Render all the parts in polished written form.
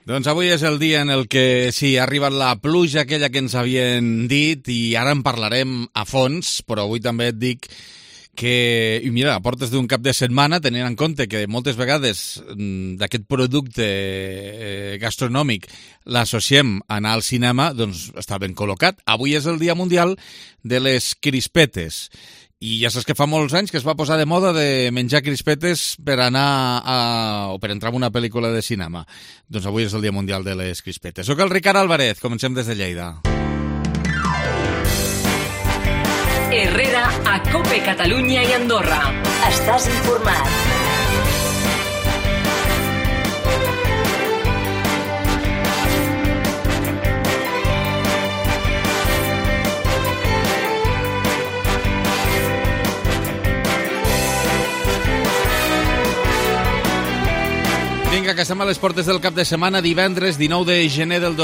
Doncs avui és el dia en el que sí, ha arribat la pluja aquella que ens havien dit i ara en parlarem a fons, però avui també et dic que, i mira, a portes d'un cap de setmana, tenint en compte que moltes vegades d'aquest producte gastronòmic l'associem a anar al cinema, doncs està ben col·locat. Avui és el Dia Mundial de les Crispetes. I ja saps que fa molts anys que es va posar de moda de menjar crispetes per anar o per entrar en una pel·lícula de cinema. Doncs avui és el Dia Mundial de les Crispetes. Soc el Ricard Álvarez, comencem des de Lleida. Herrera a COPE Catalunya i Andorra. Estàs informat. Vinga, que estem a les portes del cap de setmana, divendres 19 de gener del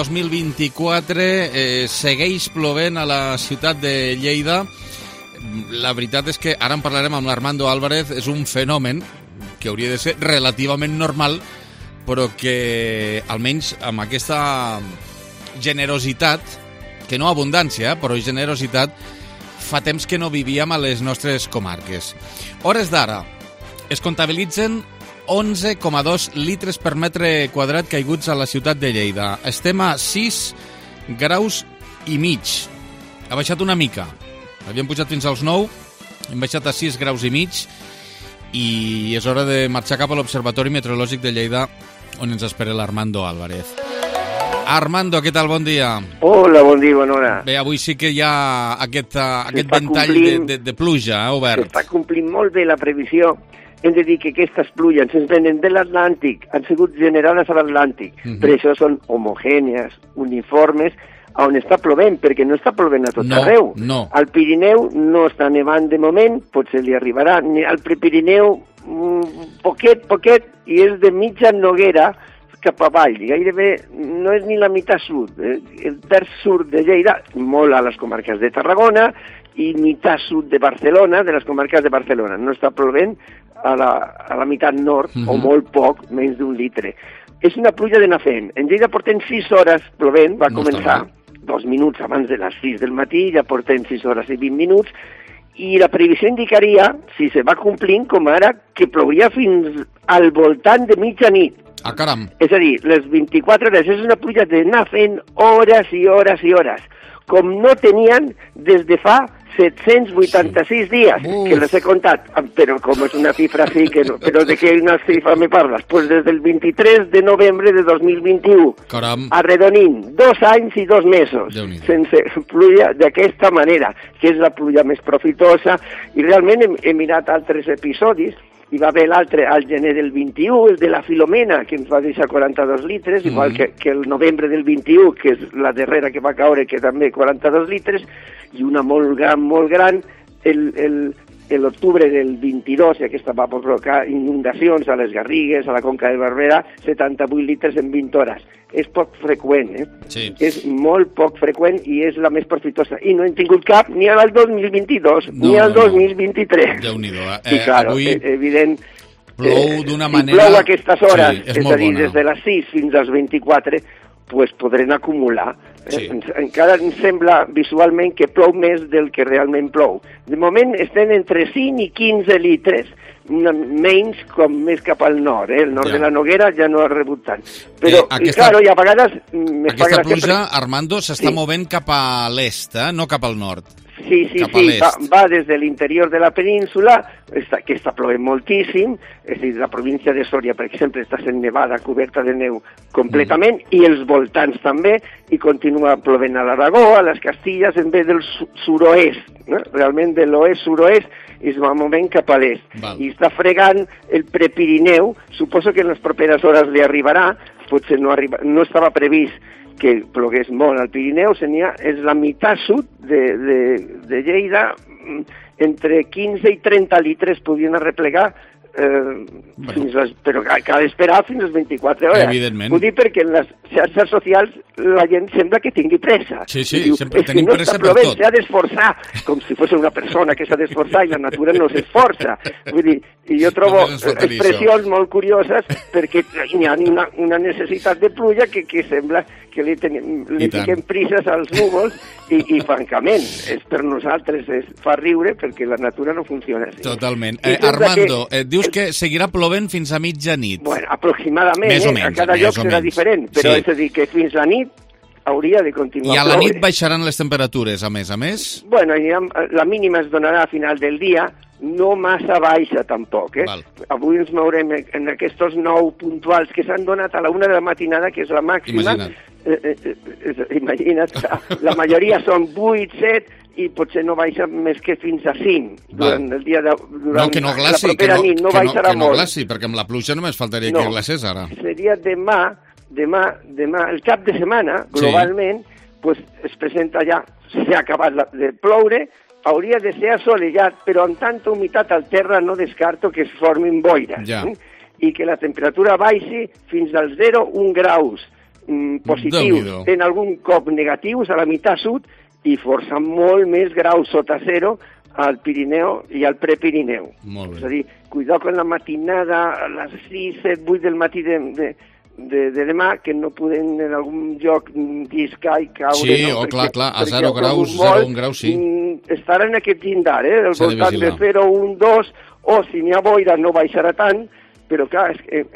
2024, segueix plovent a la ciutat de Lleida. La veritat és que ara en parlarem amb l'Armando Álvarez, és un fenomen que hauria de ser relativament normal, però que almenys amb aquesta generositat, que no abundància, però generositat, fa temps que no vivíem a les nostres comarques. Hores d'ara, es comptabilitzen 11,2 litres per metre quadrat caiguts a la ciutat de Lleida. Estem a 6 graus i mig. Ha baixat una mica. Havíem pujat fins als 9, hem baixat a 6 graus i mig i és hora de marxar cap a l'Observatori Meteorològic de Lleida, on ens espera l'Armando Álvarez. Armando, què tal? Bon dia. Hola, bon dia, bona hora. Bé, avui sí que hi ha aquest ventall de pluja obert. S'està complint molt bé la previsió. Hem de dir que aquestes pluges ens venen de l'Atlàntic, han sigut generades a l'Atlàntic, per això són homogènies, uniformes, on està plovent, perquè no està plovent a tot arreu. No. Al Pirineu no està nevant de moment, potser li arribarà. Al Prepirineu, poquet, i és de mitja Noguera cap avall. Gairebé no és ni la meitat sud. El terç sud de Lleida, molt a les comarques de Tarragona, i meitat sud de Barcelona, de les comarques de Barcelona. No està plovent a la meitat nord, o molt poc, menys d'un litre. És una pluja de nafent. En Lleida portem 6 hores plovent, va començar 2 minuts abans de les 6 del matí, ja portem 6 hores i 20 minuts, i la previsió indicaria, si se va complint, com ara, que plouria fins al voltant de mitjanit. Ah, caram. És a dir, les 24 hores, és una pluja de anar fent hores i hores i hores, com no tenien des de fa 786 dies, que les he contat, però com és una xifra així, que no, però de què una xifra me parles? Pues des del 23 de novembre de 2021, caram, arredonint, 2 anys i 2 mesos, sense pluja d'aquesta manera, que és la pluja més profitosa, i realment he mirat altres episodis. Hi va haver l'altre al gener del 21, el de la Filomena, que ens va deixar 42 litres, igual que el novembre del 21, que és la darrera que va caure, que també 42 litres, i una molt gran, l'octubre del 22, i aquesta va provocar inundacions a les Garrigues, a la Conca de Barberà, 78 litres en 20 hores. És poc freqüent, Sí. És molt poc freqüent i és la més profitosa. I no hem tingut cap ni al 2022, ni al 2023. Déu-n'hi-do. I, claro, avui evident, plou d'una si manera... plou a aquestes hores, sí, és és molt a dir, bona. des de les 6 fins als 24, pues podrem acumular. Sí. Encara ens sembla visualment que plou més del que realment plou. De moment estem entre 5 i 15 litres, menys com més cap al nord. El nord de la Noguera ja no ha rebut tant. Però, i a vegades... Aquesta pluja, Armando, s'està movent cap a l'est, no cap al nord. Sí, va des de l'interior de la península, que està plovent moltíssim, és a dir, la província de Sòria, per exemple, està sent nevada, coberta de neu completament, i els voltants també, i continua plovent a l'Aragó, a les Castilles, en vez del suroest, no? Realment de l'oest-suroest, i es va movent cap a l'est. I està fregant el Prepirineu, suposo que en les properes hores li arribarà, potser no estava previst que plogués molt al Pirineu, és la meitat sud de Lleida, entre 15 i 30 litres podien arreplegar però cal esperar fins a les 24 hores. Evidentment. Ho dic perquè en les xarxes socials la gent sembla que tingui pressa. Sí, Diu, sempre tenim no pressa està per plovent, tot. s'ha d'esforçar, com si fos una persona que s'ha d'esforçar i la natura no s'esforça. Vull dir, i jo trobo expressions molt curioses perquè hi ha una necessitat de pluja que sembla que li fiquem prises als núvols i francament, per nosaltres fa riure perquè la natura no funciona així. Totalment. Armando, dius que seguirà plovent fins a mitjanit. Bueno, aproximadament, més o menys, a cada lloc serà diferent, però és a dir que fins la nit hauria de continuar I a ploure. la nit baixaran les temperatures, a més? Bueno, la mínima es donarà a final del dia, no massa baixa tampoc. Val. Avui ens mourem en aquests 9 puntuals que s'han donat a la 1 de la matinada, que és la màxima. Imagina't, la majoria són 8, 7, i potser no baixa més que fins a 5 durant el dia durant que no glaci, la propera nit, no baixarà molt. Que no glaci, perquè amb la pluja només faltaria que glacés ara. Seria demà, el cap de setmana, globalment, pues, es presenta ja, s'ha acabat de ploure, hauria de ser assolellat, però amb tanta humitat al terra no descarto que es formin boires. Ja. I que la temperatura baixi fins als 0,1 graus positius, en algun cop negatius a la meitat sud, i força molt més graus sota zero al Pirineu i al Prepirineu. És a dir, cuidado con la matinada a les 6, 7, 8 del matí de demà, que no poden en algun lloc lliscar i caure. Sí, clar, a 0 graus, 0,1 graus, sí. Estarà en aquest llindar, del voltant de 0, 1, 2, o si n'hi ha boira no baixarà tant, però clar,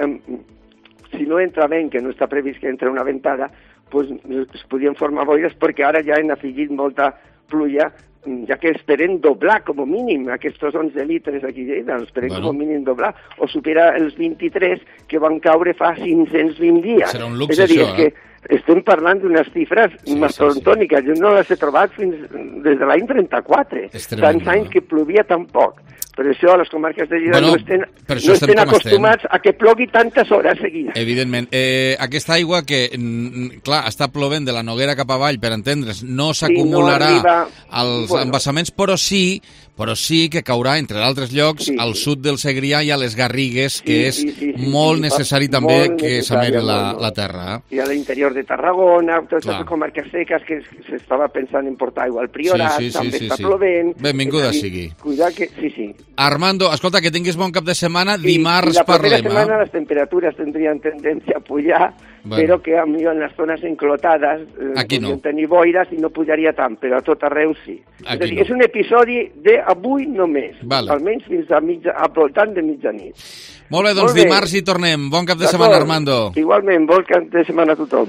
si no entra vent, que no està previst que entre una ventada, pues, es podien formar boires perquè ara ja han afegit molta pluja, ja que esperen doblar com a mínim aquests 11 litres aquí a Lleida, esperen com a mínim doblar, o superar els 23 que van caure fa 520 dies. Serà un luxe, és a dir, això, que estem parlant d'unes xifres mastodòniques. Jo no les he trobat des de l'any 34. Tants anys que plovia tan poc. Per això a les comarques de Lleida no estem acostumats a que plogui tantes hores seguides. Evidentment. Aquesta aigua que, clar, està plovent de la Noguera cap avall, per entendre's, no s'acumularà als embassaments, però sí que caurà, entre d'altres llocs, al sud del Segrià i a les Garrigues, que és molt necessari també que s'ameri la terra. I a l'interior de Tarragona, totes les comarques seques que s'estava pensant en portar aigua al Priorat, també està plovent. Benvinguda sigui. Cuidar que... Sí. Armando, escolta, que tinguis bon cap de setmana, dimarts parlem. La propera setmana les temperatures tindrien tendència a pujar, però que en les zones enclotades podrien tenir boires i no pujaria tant, però a tot arreu sí. És un episodi d'avui només, almenys fins a voltant de mitjanit. Molt bé, doncs dimarts hi tornem. Bon cap de setmana, Armando. Igualment, bon cap de setmana a tothom.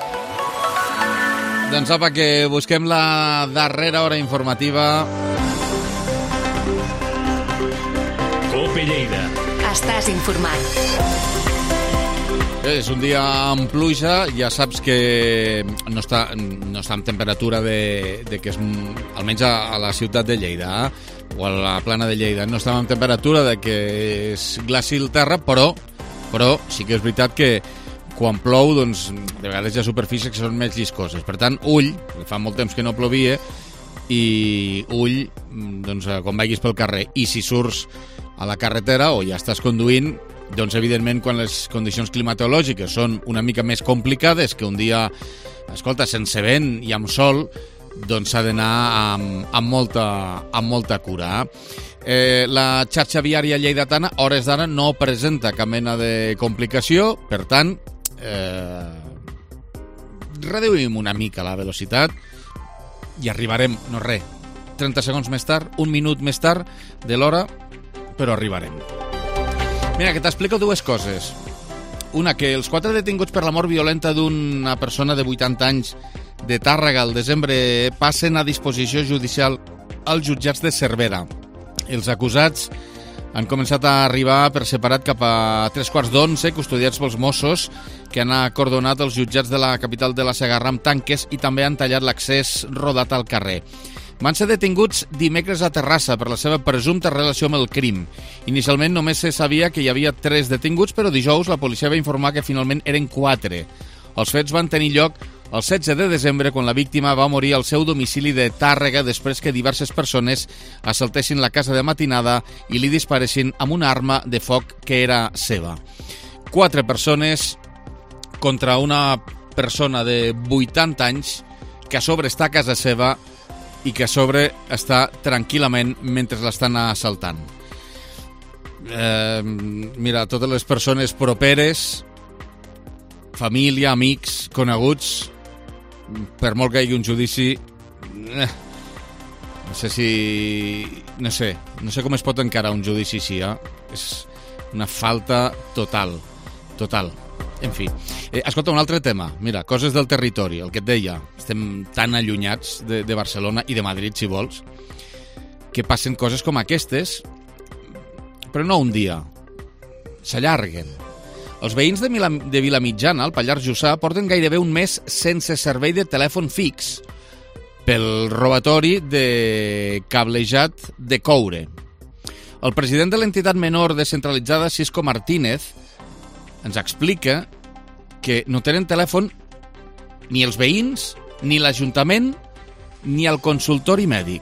Doncs apa, que busquem la darrera hora informativa. Cope Lleida. Estàs informat. És un dia amb pluja, ja saps que no està amb temperatura de que és, almenys a la ciutat de Lleida, o a la plana de Lleida, no està amb temperatura de que és glaci el terra, però sí que és veritat que quan plou, doncs, de vegades hi ha superfícies que són més lliscoses. Per tant, ull, fa molt temps que no plovia, i ull, doncs, quan vagis pel carrer. I si surts a la carretera o ja estàs conduint, doncs, evidentment, quan les condicions climatològiques són una mica més complicades, que un dia, escolta, sense vent i amb sol, doncs s'ha d'anar amb molta cura. La xarxa viària lleidatana, a hores d'ara, no presenta cap mena de complicació, per tant, reduïm una mica la velocitat i arribarem, 30 segons més tard, un minut més tard de l'hora, però arribarem. Mira, que t'explico dues coses. Una, que els 4 detinguts per la mort violenta d'una persona de 80 anys de Tàrrega al desembre passen a disposició judicial als jutjats de Cervera. Els acusats han començat a arribar per separat cap a 11:15, custodiats pels Mossos, que han acordonat els jutjats de la capital de la Segarra amb tanques i també han tallat l'accés rodat al carrer. Van ser detinguts dimecres a Terrassa per la seva presumpta relació amb el crim. Inicialment només se sabia que hi havia 3 detinguts, però dijous la policia va informar que finalment eren 4. Els fets van tenir lloc el 16 de desembre, quan la víctima va morir al seu domicili de Tàrrega després que diverses persones assaltessin la casa de matinada i li disparessin amb una arma de foc que era seva. 4 persones contra una persona de 80 anys que a sobre està a casa seva i que a sobre està tranquil·lament mentre l'estan assaltant. Mira, totes les persones properes, família, amics, coneguts, per molt que hi hagi un judici, no sé com es pot encarar un judici així, És una falta total. En fi, escolta, un altre tema. Mira, coses del territori, el que et deia. Estem tan allunyats de Barcelona i de Madrid, si vols, que passen coses com aquestes, però no un dia. S'allarguen. Els veïns de Vilamitjana, al Pallars Jussà, porten gairebé un mes sense servei de telèfon fix pel robatori de cablejat de coure. El president de l'entitat menor descentralitzada, Cisco Martínez, ens explica que no tenen telèfon ni els veïns, ni l'Ajuntament, ni el consultori mèdic.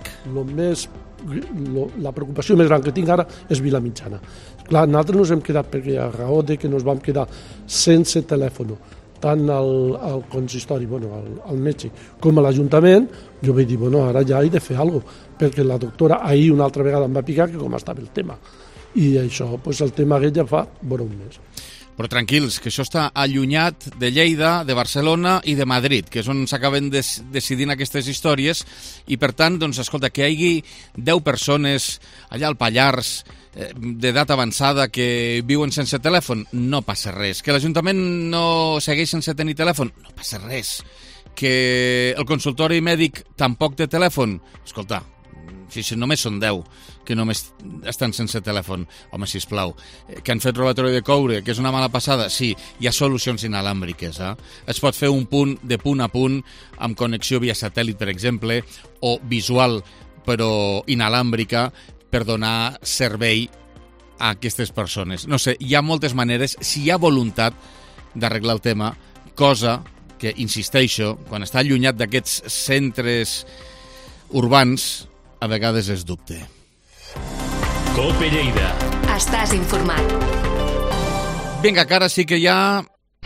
La preocupació més gran que tinc ara és Vilamitjana. Clar, nosaltres ens hem quedat, perquè a raó de que ens vam quedar sense telèfon, tant al consistori, al metge, com a l'Ajuntament, jo vaig dir, ara ja he de fer alguna cosa, perquè la doctora ahir una altra vegada em va picar que com estava el tema. I això, el tema aquest ja fa un mes. Però tranquils, que això està allunyat de Lleida, de Barcelona i de Madrid, que és on s'acaben decidint aquestes històries, i per tant, escolta, que hi hagi 10 persones allà al Pallars d'edat avançada que viuen sense telèfon, no passa res. Que l'Ajuntament no segueix sense tenir telèfon, no passa res. Que el consultori mèdic tampoc té telèfon, escolta, si només són 10 que només estan sense telèfon, home, sisplau, que han fet robatori de coure, que és una mala passada, sí, hi ha solucions inalàmbriques, es pot fer un punt de punt a punt amb connexió via satèl·lit, per exemple, o visual, però inalàmbrica, per donar servei a aquestes persones. No sé, hi ha moltes maneres, si hi ha voluntat d'arreglar el tema, cosa que, insisteixo, quan està allunyat d'aquests centres urbans, a vegades és dubte. Cope Lleida. Estàs informat. Vinga, que ara sí que ja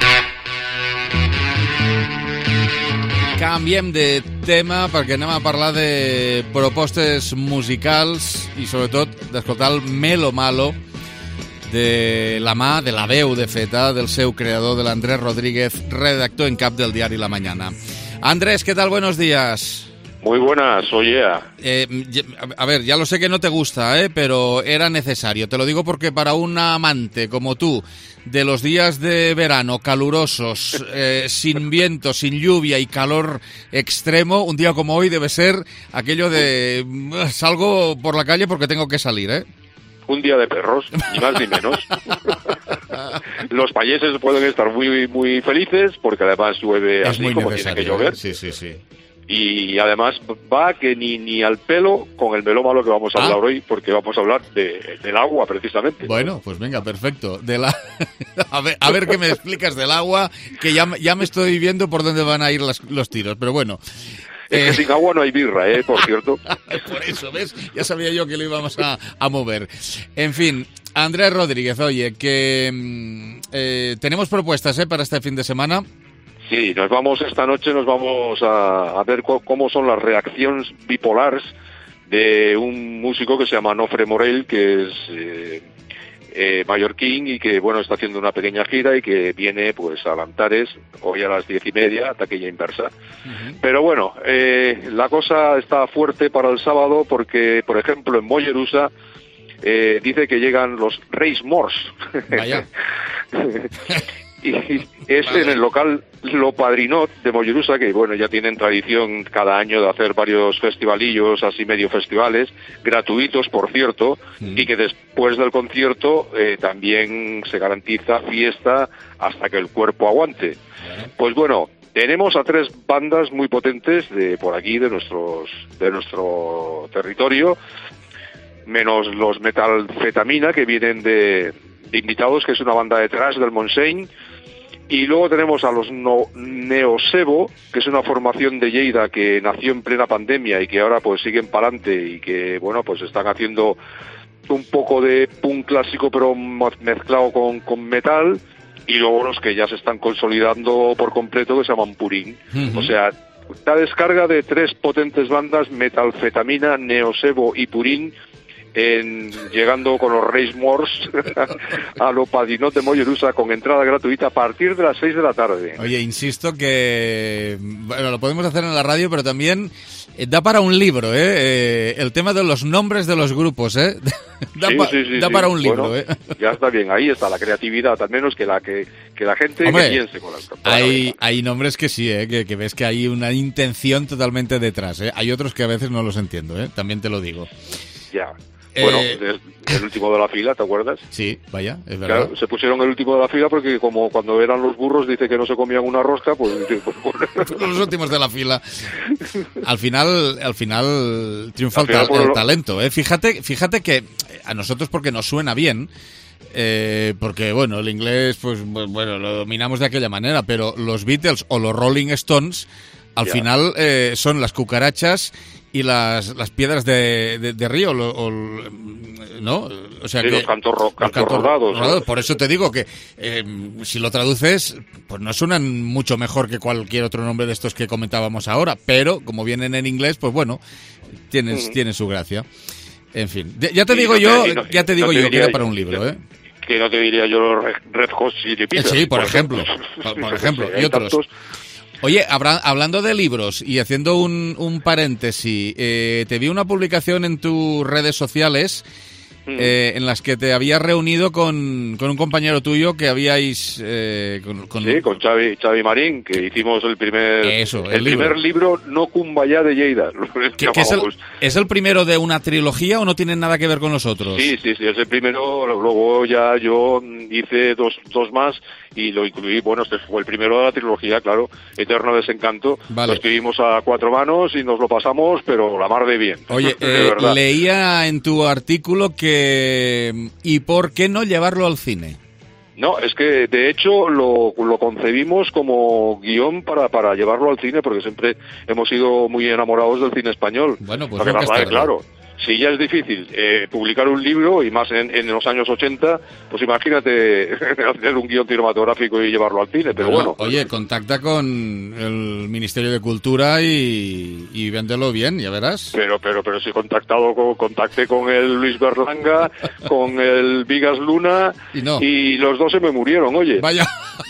canviem de tema perquè anem a parlar de propostes musicals i sobretot d'escoltar el Melo Malo de la mà, de la veu, de feta, del seu creador, de l'Andrés Rodríguez, redactor en cap del diari La Mañana. Andrés, ¿qué tal? Buenos días. Muy buenas, oye. A ver, ya lo sé que no te gusta, pero era necesario. Te lo digo porque para un amante como tú, de los días de verano calurosos, sin viento, sin lluvia y calor extremo, un día como hoy debe ser aquello de salgo por la calle porque tengo que salir, ¿eh? Un día de perros, ni más ni menos. Los payeses pueden estar muy, muy felices porque además llueve así como tiene que llover. Sí, sí, sí. Y además va que ni al pelo con el Melo Malo que vamos a hablar hoy, porque vamos a hablar del agua precisamente. Bueno, pues venga, perfecto. A ver qué me explicas del agua, que ya me estoy viendo por dónde van a ir los tiros, pero bueno. Es que sin agua no hay birra, por cierto. Por eso, ¿ves? Ya sabía yo que lo íbamos a mover. En fin, Andrés Rodríguez, oye, que tenemos propuestas para este fin de semana. Sí, esta noche nos vamos a ver cómo son las reacciones bipolares de un músico que se llama Nofre Morell, que es mallorquín y que, bueno, está haciendo una pequeña gira y que viene, pues, a Lantares, hoy a las 10:30, taquilla inversa. Uh-huh. Pero bueno, la cosa está fuerte para el sábado porque, por ejemplo, en Mollerusa dice que llegan los Reis Mors. Vaya. Y es en el local Lo Padrinot de Mollerusa, que bueno, ya tienen tradición cada año de hacer varios festivalillos, así medio festivales, gratuitos por cierto, y que después del concierto también se garantiza fiesta hasta que el cuerpo aguante. Pues bueno, tenemos a 3 bandas muy potentes de por aquí, de nuestro territorio, menos los Metalfetamina, que vienen de invitados, que es una banda de thrash del Montseny, Y luego tenemos a los Neosebo, que es una formación de Lleida que nació en plena pandemia y que ahora pues siguen para adelante y que, bueno, pues están haciendo un poco de punk clásico pero mezclado con metal. Y luego los que ya se están consolidando por completo, que se llaman Purín. O sea, la descarga de 3 potentes bandas, Metalfetamina, Neosebo y Purín, llegando con los Reis Mors a lo Padrinot de Mollerusa con entrada gratuita a partir de las 6 de la tarde. Oye, insisto que bueno, lo podemos hacer en la radio, pero también da para un libro, el tema de los nombres de los grupos, da para un libro, bueno, ya está bien, ahí está la creatividad, al menos que la gente Hombre, que piense con hay nombres que sí, que ves que hay una intención totalmente detrás, hay otros que a veces no los entiendo, también te lo digo. Ya. Bueno, el último de la fila, ¿te acuerdas? Sí, vaya, es verdad. Claro, se pusieron el último de la fila porque como cuando eran los burros dice que no se comían una rosca, pues los últimos de la fila. Al final triunfa el talento, Fíjate que a nosotros porque nos suena bien, porque bueno, el inglés pues bueno, lo dominamos de aquella manera, pero los Beatles o los Rolling Stones al final son las cucarachas y las piedras de río, ¿no? O sea, sí, que los cantos rodados. Por eso te digo que si lo traduces, pues no suenan mucho mejor que cualquier otro nombre de estos que comentábamos ahora, pero como vienen en inglés, pues bueno, tienen su gracia. En fin, ya te digo yo que da para un libro, Que no te diría yo los Red Hot Chili Peppers. Sí, por ejemplo, y otros. Oye, hablando de libros y haciendo un paréntesis, te vi una publicación en tus redes sociales en las que te habías reunido con un compañero tuyo que habíais... con Xavi Marín, que hicimos el primer libro No Kumbaya de Lleida. ¿Es el primero de una trilogía o no tiene nada que ver con los otros? Sí, es el primero, luego ya yo hice dos más y lo incluí, bueno, este fue el primero de la trilogía, claro, Eterno Desencanto. Vale. Lo escribimos a 4 manos y nos lo pasamos, pero la mar de bien. Oye, leía en tu artículo que... ¿Y por qué no llevarlo al cine? No, es que de hecho lo concebimos como guión para llevarlo al cine, porque siempre hemos sido muy enamorados del cine español. Bueno, pues claro. Si ya es difícil publicar un libro, y más en los años 80, pues imagínate hacer un guión cinematográfico y llevarlo al cine, pero bueno. Oye, contacta con el Ministerio de Cultura y véndelo bien, ya verás. Pero si contacté con el Luis Berlanga, con el Vigas Luna, y los dos se me murieron, oye. Vaya.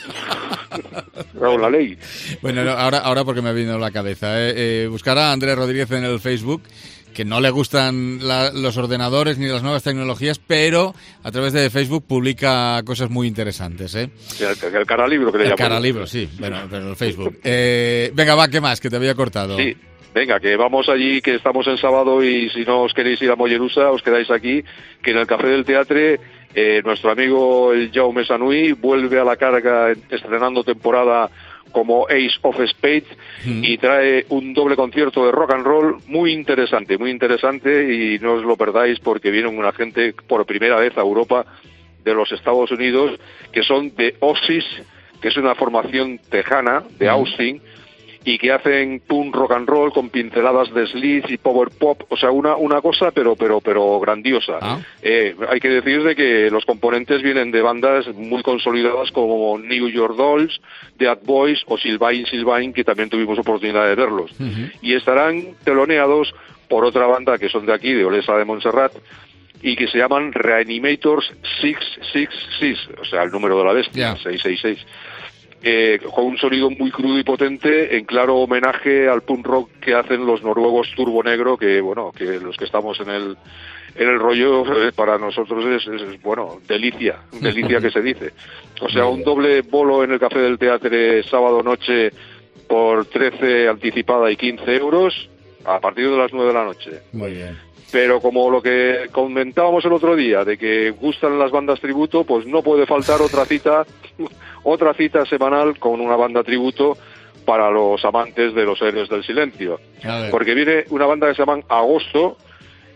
La ley. Bueno, ahora porque me ha venido a la cabeza. Buscar a Andrés Rodríguez en el Facebook, que no le gustan los ordenadores ni las nuevas tecnologías, pero a través de Facebook publica cosas muy interesantes, El Caralibro, que le llaman. El Caralibro, sí, bueno, pero el Facebook. Venga, va, ¿qué más? Que te había cortado. Sí, venga, que vamos allí, que estamos en sábado, y si no os queréis ir a Mollerusa, os quedáis aquí, que en el Café del Teatre nuestro amigo el Jaume Sanui vuelve a la carga estrenando temporada como Ace of Spades y trae un doble concierto de rock and roll muy interesante, y no os lo perdáis porque viene una gente por primera vez a Europa de los Estados Unidos, que son de Oasis, que es una formación tejana de Austin, y que hacen punk rock and roll con pinceladas de sleaze y power pop, o sea, una cosa pero grandiosa. Hay que decir de que los componentes vienen de bandas muy consolidadas como New York Dolls, Dead Boys o Sylvain, que también tuvimos oportunidad de verlos. Y estarán teloneados por otra banda que son de aquí, de Olesa de Montserrat, y que se llaman Reanimators 666, o sea, el número de la bestia, 666. Con un sonido muy crudo y potente, en claro homenaje al punk rock que hacen los noruegos Turbo Negro, que bueno, que los que estamos en el rollo, para nosotros es bueno, delicia que se dice. O sea, un doble bolo en el Café del Teatre sábado noche por 13 anticipada y 15 euros a partir de las 9 de la noche. Muy bien. Pero como lo que comentábamos el otro día, de que gustan las bandas tributo, pues no puede faltar otra cita semanal con una banda tributo para los amantes de los Héroes del Silencio. Porque viene una banda que se llaman Agosto,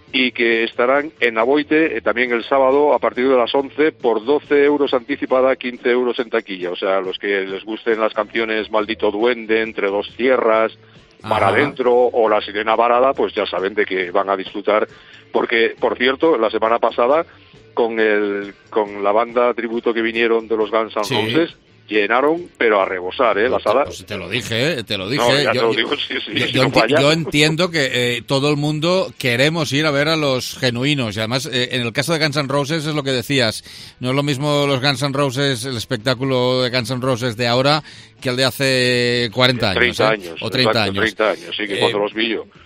y que estarán en Aboite también el sábado a partir de las 11 por 12 euros anticipada, 15 euros en taquilla. O sea, los que les gusten las canciones Maldito Duende, Entre Dos Tierras, Mar Adentro o La Sirena Varada, pues ya saben de que van a disfrutar. Porque, por cierto, la semana pasada con la banda tributo que vinieron de los Guns N' Roses, llenaron, pero a rebosar, la sala. Pues te lo dije. No, ya yo, te lo digo, sí, yo entiendo que todo el mundo queremos ir a ver a los genuinos. Y además, en el caso de Guns N' Roses es lo que decías. No es lo mismo los Guns N' Roses, el espectáculo de Guns N' Roses de ahora, que el de hace 40 años. 30 años. O 30 exacto, años. 30 años, sí, que cuando los vi yo.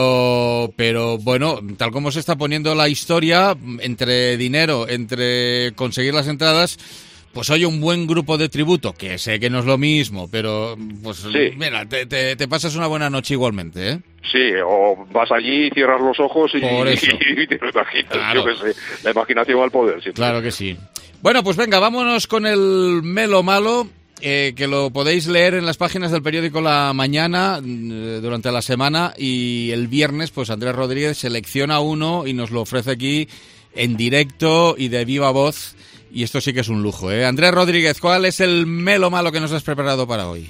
Pero bueno, tal como se está poniendo la historia, entre dinero, entre conseguir las entradas, pues oye, un buen grupo de tributo, que sé que no es lo mismo, pero pues sí. Mira, te pasas una buena noche igualmente, ¿eh? Sí, o vas allí, cierras los ojos y te lo imaginas. Claro. Yo qué sé, la imaginación al poder. Siempre. Claro que sí. Bueno, pues venga, vámonos con el Melo Malo, que lo podéis leer en las páginas del periódico La Mañana durante la semana, y el viernes, pues Andrés Rodríguez selecciona uno y nos lo ofrece aquí en directo y de viva voz. Y esto sí que es un lujo, ¿eh? Andrés Rodríguez, ¿cuál es el Melo Malo que nos has preparado para hoy?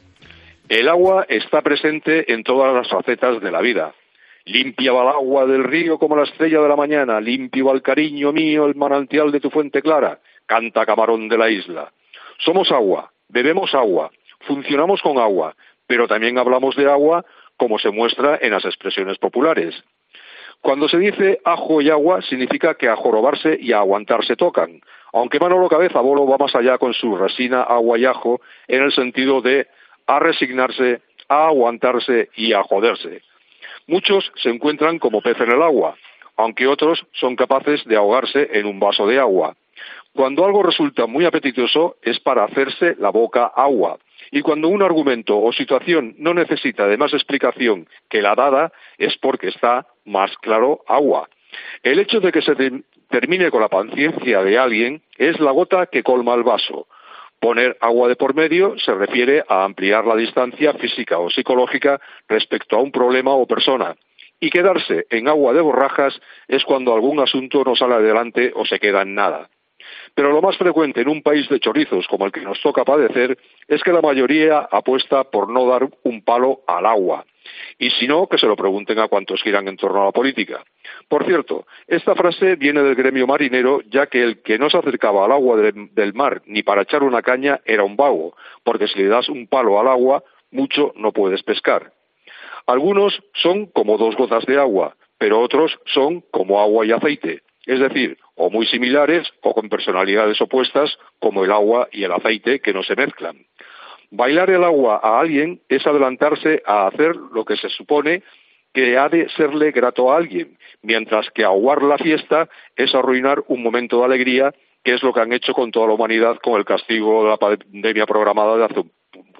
El agua está presente en todas las facetas de la vida. Limpia va el agua del río como la estrella de la mañana, limpio va el cariño mío, el manantial de tu fuente clara, canta camarón de la isla. Somos agua, bebemos agua, funcionamos con agua, pero también hablamos de agua como se muestra en las expresiones populares. Cuando se dice ajo y agua, significa que a jorobarse y a aguantarse tocan, aunque Manolo Cabeza Bolo va más allá con su resina, agua y ajo, en el sentido de a resignarse, a aguantarse y a joderse. Muchos se encuentran como pez en el agua, aunque otros son capaces de ahogarse en un vaso de agua. Cuando algo resulta muy apetitoso es para hacerse la boca agua. Y cuando un argumento o situación no necesita de más explicación que la dada, es porque está más claro agua. El hecho de que se termine con la paciencia de alguien es la gota que colma el vaso. Poner agua de por medio se refiere a ampliar la distancia física o psicológica respecto a un problema o persona. Y quedarse en agua de borrajas es cuando algún asunto no sale adelante o se queda en nada. Pero lo más frecuente en un país de chorizos como el que nos toca padecer es que la mayoría apuesta por no dar un palo al agua. Y si no, que se lo pregunten a cuantos giran en torno a la política. Por cierto, esta frase viene del gremio marinero, ya que el que no se acercaba al agua del mar ni para echar una caña era un vago, porque si le das un palo al agua, mucho no puedes pescar. Algunos son como dos gotas de agua, pero otros son como agua y aceite. Es decir, o muy similares o con personalidades opuestas como el agua y el aceite que no se mezclan. Bailar el agua a alguien es adelantarse a hacer lo que se supone que ha de serle grato a alguien, mientras que aguar la fiesta es arruinar un momento de alegría, que es lo que han hecho con toda la humanidad con el castigo de la pandemia programada de hace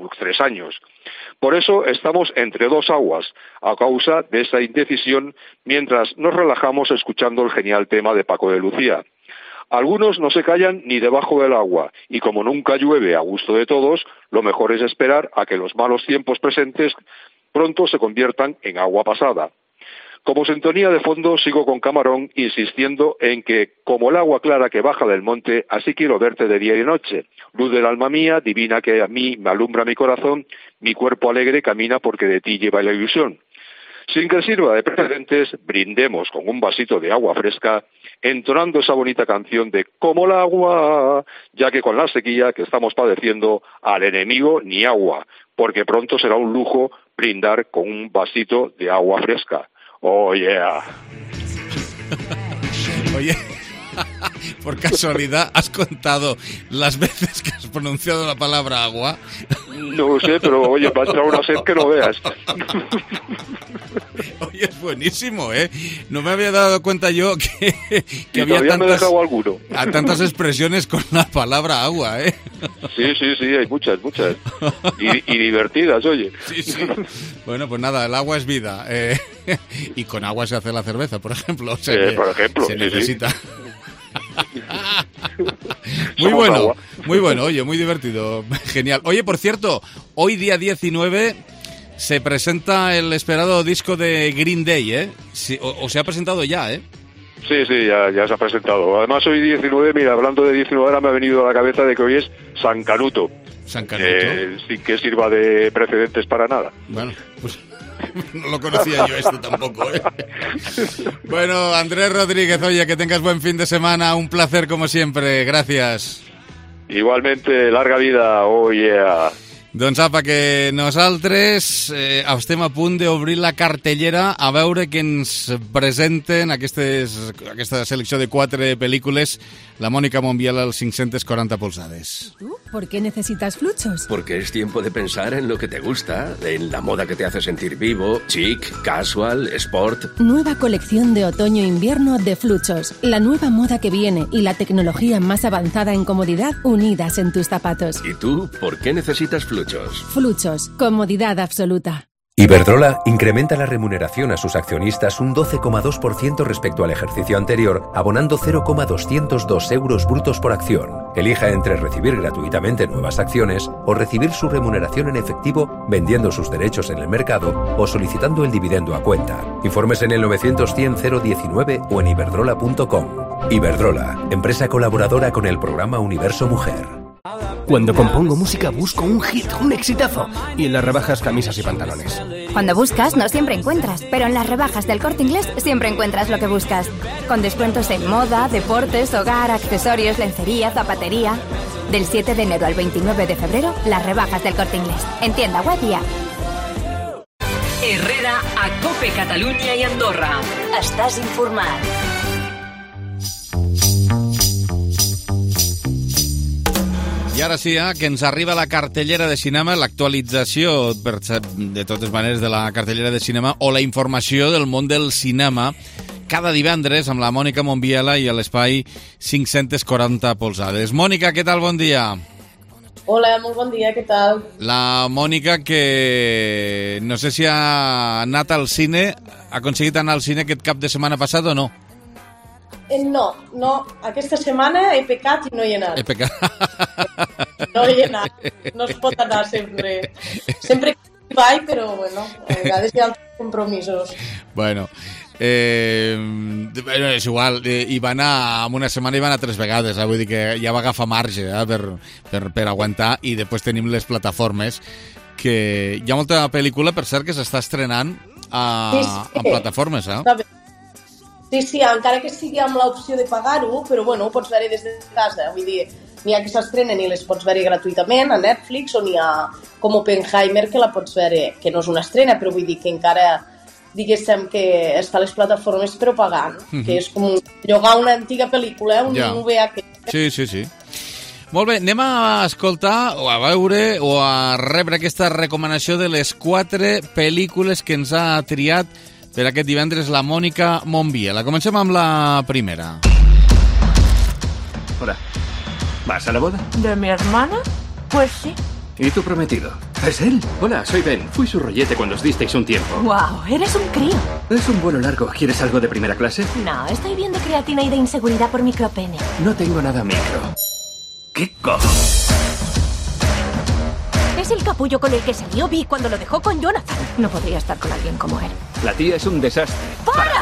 3 años. Por eso estamos entre dos aguas, a causa de esa indecisión, mientras nos relajamos escuchando el genial tema de Paco de Lucía. Algunos no se callan ni debajo del agua, y como nunca llueve a gusto de todos, lo mejor es esperar a que los malos tiempos presentes pronto se conviertan en agua pasada. Como sintonía de fondo sigo con Camarón insistiendo en que, como el agua clara que baja del monte, así quiero verte de día y de noche. Luz del alma mía, divina que a mí me alumbra mi corazón, mi cuerpo alegre camina porque de ti lleva la ilusión. Sin que sirva de precedentes, brindemos con un vasito de agua fresca, entonando esa bonita canción de como el agua, ya que con la sequía que estamos padeciendo, al enemigo ni agua, porque pronto será un lujo brindar con un vasito de agua fresca. Oh, yeah. Oye, por casualidad, ¿has contado las veces que has pronunciado la palabra agua? No sé, pero oye, va a entrar una sed que no veas. Oye, es buenísimo, ¿eh? No me había dado cuenta yo que había tantas expresiones con la palabra agua, ¿eh? Sí, hay muchas. Y divertidas, oye. Sí. Bueno, pues nada, el agua es vida. Y con agua se hace la cerveza, por ejemplo. O sea, por ejemplo, se necesita. Muy bueno, oye, muy divertido. Genial. Oye, por cierto, hoy día 19 se presenta el esperado disco de Green Day, ¿eh? Sí, o se ha presentado ya, ¿eh? Sí, ya se ha presentado. Además, hoy 19, mira, hablando de 19, ahora me ha venido a la cabeza de que hoy es San Canuto. San Canuto. Sin que sirva de precedentes para nada. Bueno, pues no lo conocía yo esto tampoco, ¿eh? Bueno, Andrés Rodríguez, oye, que tengas buen fin de semana. Un placer como siempre. Gracias. Igualmente, larga vida. Oh, yeah. Doncs apa, que nosaltres estem a punt d'obrir la cartellera a veure què ens presenten aquesta selecció de 4 pel·lícules la Mónica Mombiela als 540 polsades. ¿Por qué necesitas Fluchos? Porque es tiempo de pensar en lo que te gusta, en la moda que te hace sentir vivo, chic, casual, sport. Nueva colección de otoño-invierno de Fluchos. La nueva moda que viene y la tecnología más avanzada en comodidad unidas en tus zapatos. ¿Y tú, por qué necesitas Fluchos? Fluchos. Comodidad absoluta. Iberdrola incrementa la remuneración a sus accionistas un 12,2% respecto al ejercicio anterior, abonando 0,202 euros brutos por acción. Elija entre recibir gratuitamente nuevas acciones o recibir su remuneración en efectivo vendiendo sus derechos en el mercado o solicitando el dividendo a cuenta. Informes en el 900-100-019 o en iberdrola.com. Iberdrola, empresa colaboradora con el programa Universo Mujer. Cuando compongo música busco un hit, un exitazo. Y en las rebajas, camisas y pantalones. Cuando buscas no siempre encuentras, pero en las rebajas del Corte Inglés siempre encuentras lo que buscas. Con descuentos en moda, deportes, hogar, accesorios, lencería, zapatería. Del 7 de enero al 29 de febrero, las rebajas del Corte Inglés. En tienda web y app. Herrera a COPE Catalunya i Andorra. Estàs informat. I ara sí, que ens arriba la cartellera de cinema, l'actualització, de totes maneres, de la cartellera de cinema o la informació del món del cinema cada divendres amb la Mònica Mombiela i a l'espai 540 polsades. Mònica, què tal? Bon dia. Hola, molt bon dia, què tal? La Mònica, que no sé si ha anat al cine, ha aconseguit anar al cine aquest cap de setmana passat o no? No, aquesta setmana he pecat i no hi he anat. He pecat. No hi he anat, no es pot anar sempre. Sempre que vaig, però bueno, a vegades hi ha altres compromisos. Bueno, és igual, hi va anar, en una setmana hi va anar 3 vegades, vull dir que ja va agafar marge per aguantar, i després tenim les plataformes, que hi ha molta pel·lícula, per cert, que s'està estrenant en plataformes, Sí, encara que sigui amb l'opció de pagar-ho, però bueno, ho pots veure des de casa. Vull dir, n'hi ha que s'estrenen i les pots veure gratuïtament a Netflix, o n'hi ha com Oppenheimer, que la pots veure, que no és una estrena, però vull dir que encara, diguéssim, que està a les plataformes però pagant, que és com llogar una antiga pel·lícula, un VHS. Sí. Molt bé, anem a escoltar, o a veure, o a rebre aquesta recomanació de les 4 pel·lícules que ens ha triat per aquest divendres la Mónica Mombiela. Comencem amb la primera. Hola. ¿Vas a la boda? ¿De mi hermana? Pues sí. ¿Y tu prometido? ¿Es él? Hola, soy Ben. Fui su rollete cuando os disteis un tiempo. ¡Wow! Eres un crío. Es un vuelo largo. ¿Quieres algo de primera clase? No, estoy bien de creatina y de inseguridad por micropene. No tengo nada micro. ¿Qué cojo? Es el capullo con el que salió Vi cuando lo dejó con Jonathan. No podría estar con alguien como él. La tía es un desastre. ¡Para!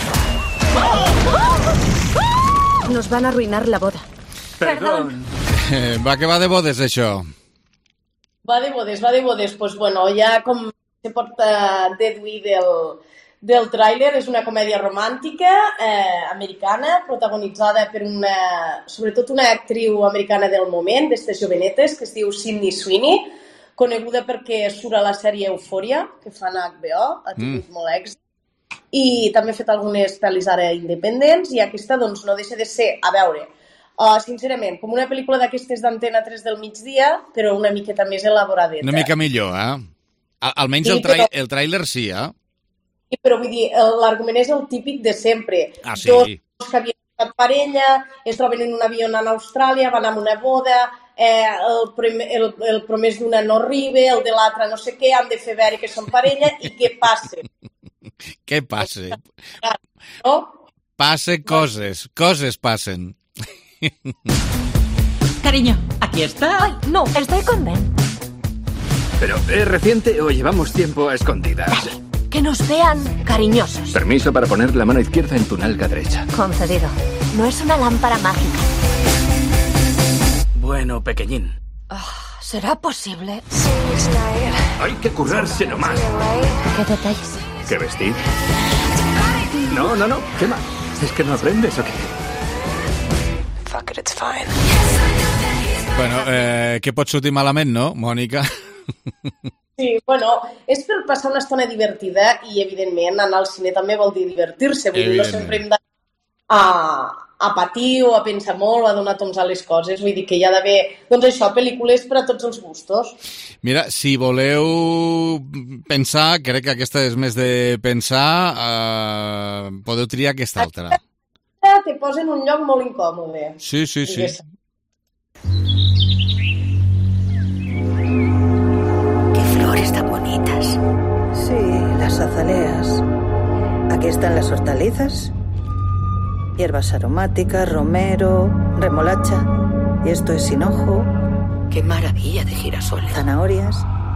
Nos van a arruinar la boda. Perdón. Va, que va de bodes, això. Va de bodes. Pues bueno, ja com se pot deduir del tràiler, és una comèdia romàntica americana, protagonitzada per sobretot una actriu americana del moment, d'estes jovenetes, que es diu Sydney Sweeney, coneguda perquè surt a la sèrie Euphoria, que fan a HBO, ha tingut molt èxit, i també ha fet algunes pel·lis ara independents, i aquesta doncs no deixa de ser, a veure, sincerament, com una pel·lícula d'aquestes d'Antena 3 del migdia, però una miqueta més elaboradeta. Una mica millor, Almenys el tràiler sí, Però vull dir, l'argument és el típic de sempre. Sí. Dos que havien estat parella, es troben en un avió anant a Austràlia, van a una boda, el promès d'una no arriba, el de l'altra no sé què, han de fer veure que són parella, i què passa? Què passa? No? Passen coses passen. Cariño, ¿aquí está? Ay, no, estoy con Ben. ¿Pero es reciente o llevamos tiempo a escondidas? Que nos vean cariñosos. Permiso para poner la mano izquierda en tu nalga derecha. Concedido. No es una lámpara mágica. Bueno, pequeñín. ¿Será posible? Hay que currarse nomás. ¿Qué detalles? ¿Qué vestir? No. ¿Qué más? ¿Es que no aprendes o qué? Fuck it, it's fine. Bueno, què pot sortir malament, no, Mònica? Sí, bueno, és per passar una estona divertida i, evidentment, anar al cine també vol dir divertir-se. Vull dir, no sempre hem d'anar a patir o a pensar molt o a donar toms a les coses. Vull dir que hi ha d'haver, doncs això, pel·lícules per a tots els gustos. Mira, si voleu pensar, crec que aquesta és més de pensar, podeu triar aquesta altra. Te posa en un lloc molt incòmode. Sí. Qué flores tan bonitas. Sí, las azaleas. Aquí están las hortalizas. Hierbas aromáticas, romero, remolacha. Y esto es hinojo. Qué maravilla de girasoles. Zanahorias.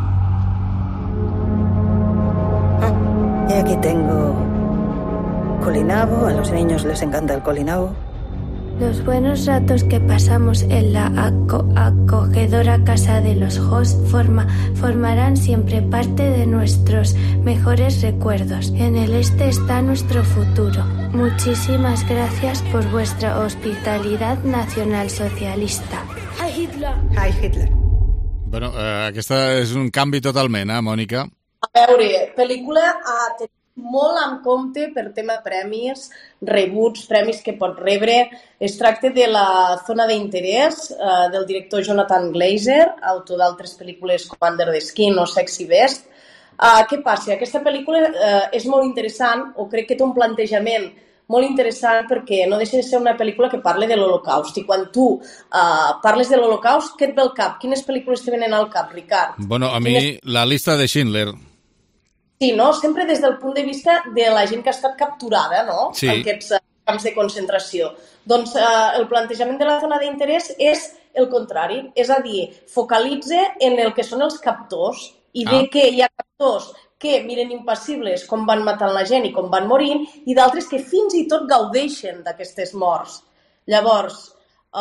Y aquí tengo colinabo. A los niños les encanta el colinabo. Los buenos ratos que pasamos en la acogedora casa de los Hoss formarán siempre parte de nuestros mejores recuerdos. En el este está nuestro futuro. Muchísimas gracias por vuestra hospitalidad nacionalsocialista. Hi Hitler. Hi Hitler. Bueno, aquesta és un canvi totalment, Mònica? A veure, pel·lícula a tenir molt en compte per tema premis, rebuts, premis que pot rebre. Es tracta de La zona d'interès, del director Jonathan Glazer, autor d'altres pel·lícules com Under the Skin o Sexy Best. Què passa? Aquesta pel·lícula és molt interessant, o crec que té un plantejament molt interessant perquè no deixa de ser una pel·lícula que parla de l'Holocaust. I quan tu parles de l'Holocaust, què et ve al cap? Quines pel·lícules te venen al cap, Ricard? Bueno, a mi la llista de Schindler. Sí, no? Sempre des del punt de vista de la gent que ha estat capturada, no? Sí. En aquests camps de concentració. Doncs el plantejament de La zona d'interès és el contrari. És a dir, focalitza en el que són els captors i ve que hi ha captors que miren impassibles com van matant la gent i com van morint i d'altres que fins i tot gaudeixen d'aquestes morts. Llavors,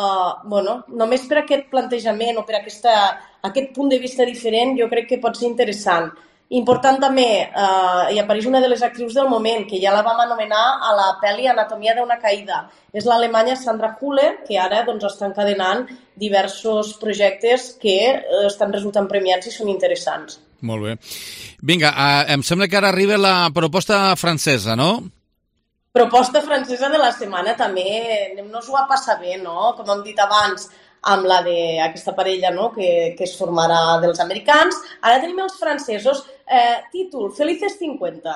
només per aquest plantejament o per aquest punt de vista diferent jo crec que pot ser interessant. Important també, hi apareix una de les actrius del moment, que ja la vam anomenar a la pel·li Anatomia d'una caïda. És l'alemanya Sandra Hüller, que ara està encadenant diversos projectes que estan resultant premiats i són interessants. Molt bé. Vinga, em sembla que ara arriba la proposta francesa, no? Proposta francesa de la setmana també. Anem-nos-ho a passar bé, no? Com hem dit abans, amb la d'aquesta parella, no? que es formarà dels americans. Ara tenim els francesos. Títol, Felices 50.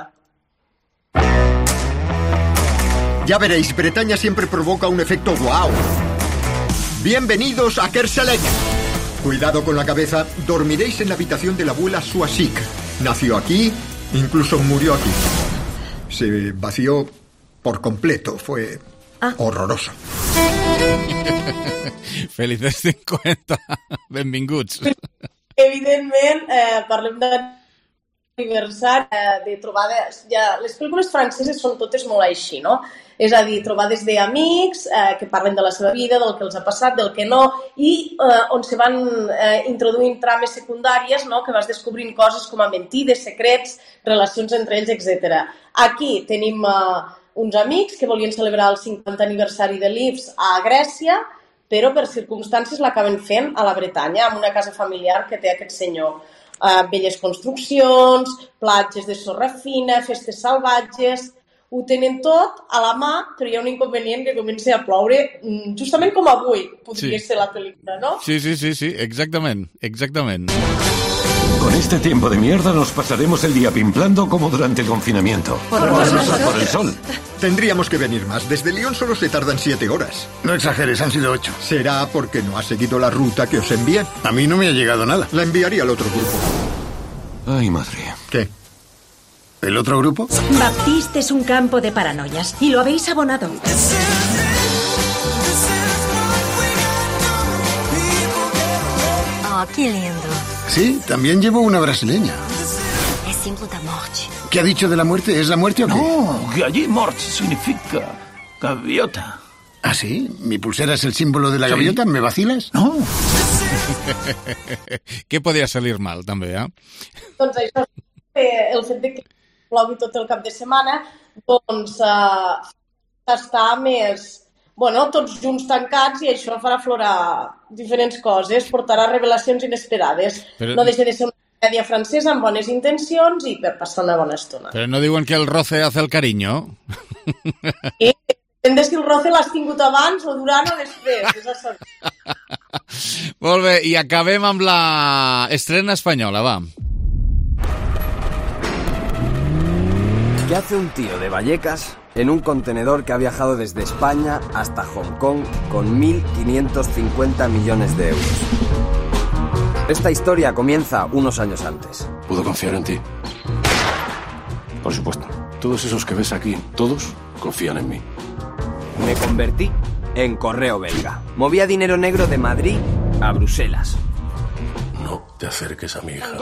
Ya veréis, Bretaña siempre provoca un efecto wow. Bienvenidos a Kerselec. Cuidado con la cabeza, dormiréis en la habitación de la abuela Suasik. Nació aquí, incluso murió aquí. Se vació por completo, fue horroroso. Felices 50, benvinguts. Evidentment, parlem d'aniversari, de trobades... Les pel·lícules franceses són totes molt així, no? És a dir, trobades d'amics que parlen de la seva vida, del que els ha passat, del que no, i on se van introduint trames secundàries, no? Que vas descobrint coses com a mentides, secrets, relacions entre ells, etc. Aquí tenim uns amics que volien celebrar el 50 aniversari de l'Ips a Grècia, però per circumstàncies l'acaben fent a la Bretanya, amb una casa familiar que té aquest senyor. Belles construccions, platges de sorra fina, festes salvatges... Ho tenen tot a la mà, però hi ha un inconvenient que comença a ploure, justament com avui podria ser la pel·lícula, ¿no? Sí, exactament. Con este tiempo de mierda nos pasaremos el día pimplando como durante el confinamiento. Por el sol. Tendríamos que venir más. Desde Lyon solo se tardan 7 horas. No exageres, han sido 8. Será porque no has seguido la ruta que os envié. A mí no me ha llegado nada. La enviaría al otro grupo. Ay, madre. ¿Qué? ¿El otro grupo? Baptiste es un campo de paranoias y lo habéis abonado. Oh, qué lindo. Sí, también llevo una brasileña. Es símbolo de muerte. ¿Qué ha dicho de la muerte? ¿Es la muerte o qué? No, que allí mort significa gaviota. ¿Ah, sí? ¿Mi pulsera es el símbolo de la gaviota? ¿Me vacilas? No. Què podia salir mal, també, Doncs això, el fet de que plogui tot el cap de setmana, doncs està més, tots junts tancats i això farà aflorar diferents coses, portarà revelacions inesperades. No deixa de ser una comèdia francesa amb bones intencions i per passar una bona estona. Però no diuen que el roce hace el cariño? Sí, depèn de si el roce l'has tingut abans o durant o després. És això. Molt bé, i acabem amb la estrena espanyola, va. ¿Qué hace un tío de Vallecas en un contenedor que ha viajado desde España hasta Hong Kong con 1.550 millones de euros? Esta historia comienza unos años antes. ¿Puedo confiar en ti? Por supuesto. Todos esos que ves aquí, todos confían en mí. Me convertí en correo belga. Movía dinero negro de Madrid a Bruselas. No te acerques a mi hija.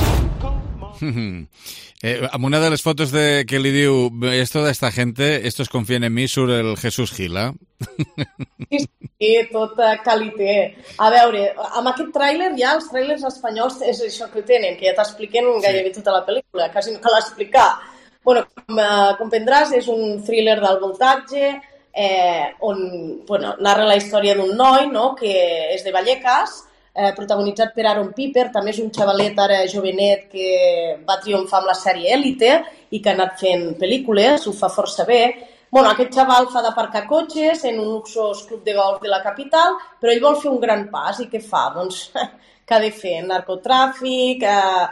Amb una de les fotos que li diu esto de esta gente, estos confían en mí, surt el Jesús Gila. Sí, tot calité. A veure, amb aquest tràiler ja, els tràilers espanyols és això que tenen, que ja t'expliquen gairebé tota la pel·lícula, quasi no cal explicar. Bueno, com comprendràs, és un thriller del voltatge, on narra la història d'un noi, no?, que és de Vallecas, protagonitzat per Aaron Piper, també és un xavalet ara jovenet que va triomfar amb la sèrie Élite i que ha anat fent pel·lícules, ho fa força bé. Bueno, aquest xaval fa d'aparcar cotxes en un luxós club de golf de la capital, però ell vol fer un gran pas i què fa? Doncs què ha de fer? Narcotràfic,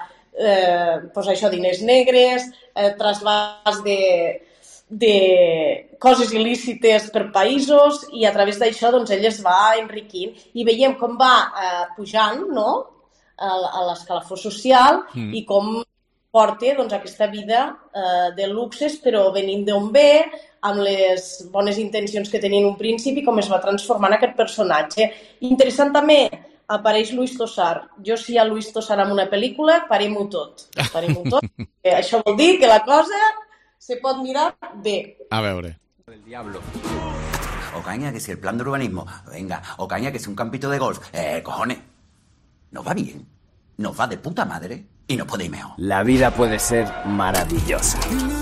diners negres, trasbàs de coses il·lícites per països i a través d'això ell es va enriquint i veiem com va pujant, no?, a l'escalafó social i com porta aquesta vida de luxes però venint d'on ve, amb les bones intencions que tenia en un principi, com es va transformant aquest personatge. Interessant també, apareix Luis Tosar. Jo, si hi ha Luis Tosar en una pel·lícula, parem-ho tot. Això vol dir que la cosa se pot mirar bé. A veure. El diablo. Ocaña, que si el plan de urbanismo. Venga, Ocaña, que si un campito de golf. Cojones. Nos va bien. Nos va de puta madre. Y nos puede ir mejor. La vida puede ser maravillosa.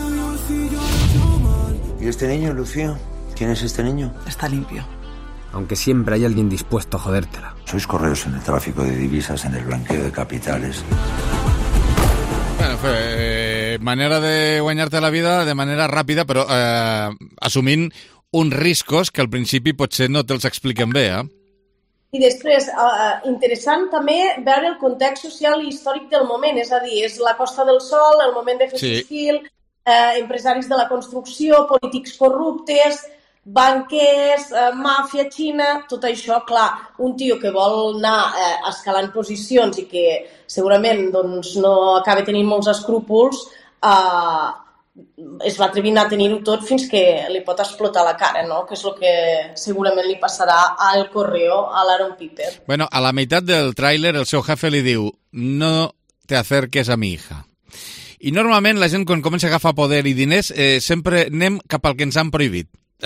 ¿Y este niño, Lucía? ¿Quién es este niño? Está limpio. Aunque siempre hay alguien dispuesto a jodértela. Sois correos en el tráfico de divisas, en el blanqueo de capitales. Bueno, manera de guanyar-te la vida de manera ràpida, però assumint uns riscos que al principi potser no te'ls expliquen bé, I després, interessant també veure el context social i històric del moment, és a dir, és la Costa del Sol, el moment de Jesús Gil, empresaris de la construcció, polítics corruptes, banquers, màfia xina, tot això, clar, un tio que vol anar escalant posicions i que segurament no acaba tenint molts escrúpols, es va atrevint a tenir-ho tot fins que li pot explotar la cara, no? Que és el que segurament li passarà al correo, a l'Aaron Piper. Bueno, a la meitat del tràiler el seu jefe li diu no te acerques a mi hija. I normalment la gent quan comença a agafar poder i diners sempre anem cap al que ens han prohibit.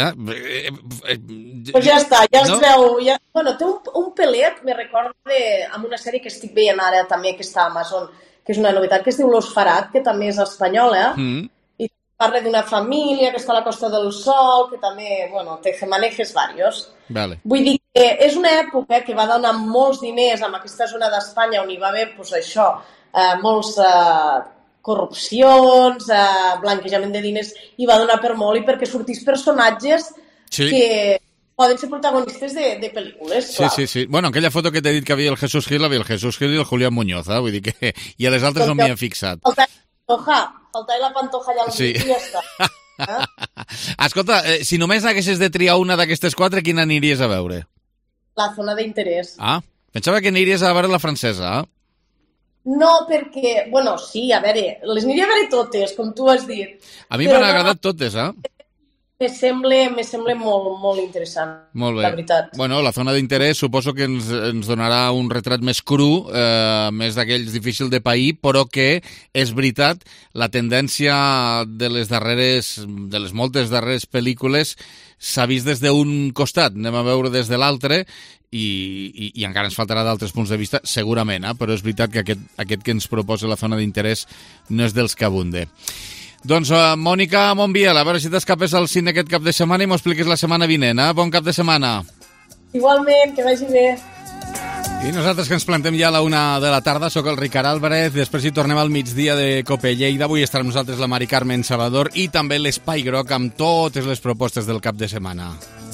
Pues ja està, ja es veu. Bueno, té un pelet, me recorda amb una sèrie que estic veient ara també, que està a Amazon, que és una novetat, que es diu Los Farad, que també és espanyola, i parla d'una família que està a la Costa del Sol, que també, bueno, té manejes varios. Vale. Vull dir que és una època que va donar molts diners en aquesta zona d'Espanya on hi va haver, doncs això, molts corrupcions, blanquejament de diners, i va donar per molt i perquè sortís personatges que poden ser protagonistes de pel·lícules. Sí. Bueno, aquella foto que t'he dit que havia el Jesús Gil, havia el Jesús Gil i el Julián Muñoz, vull dir que... I a les altres no m'hi he fixat. Faltava la Pantoja allà al mig i ja està. Escolta, si només haguessis de triar una d'aquestes quatre, quina aniries a veure? La zona d'interès. Pensava que aniries a veure la francesa, No, perquè... Bueno, sí, a veure, les aniria a veure totes, com tu has dit. A mi m'han agradat totes, Me sembla molt interessant, molt bé. La veritat. Bueno, la zona d'interès suposo que ens donarà un retrat més cru, més d'aquells difícil de pair, però que és veritat, la tendència de les moltes darreres pel·lícules s'ha vist des d'un costat, anem a veure des de l'altre, i encara ens faltarà d'altres punts de vista, segurament, però és veritat que aquest que ens proposa la zona d'interès no és dels que abunde. Doncs, Mònica Monbiel, a veure si t'escapes al cine aquest cap de setmana i m'ho expliques la setmana vinent, Bon cap de setmana. Igualment, que vagi bé. I nosaltres que ens plantem ja a la 1 de la tarda, sóc el Ricard Álvarez, després hi tornem al migdia de Cope Lleida, avui estarà amb nosaltres la Mari Carmen Salvador i també l'Espai Groc amb totes les propostes del cap de setmana.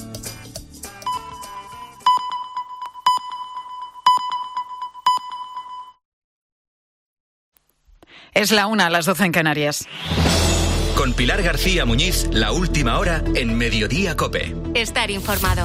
Es la 1, las 12 en Canarias. Con Pilar García Muñiz, la última hora en Mediodía COPE. Estar informado.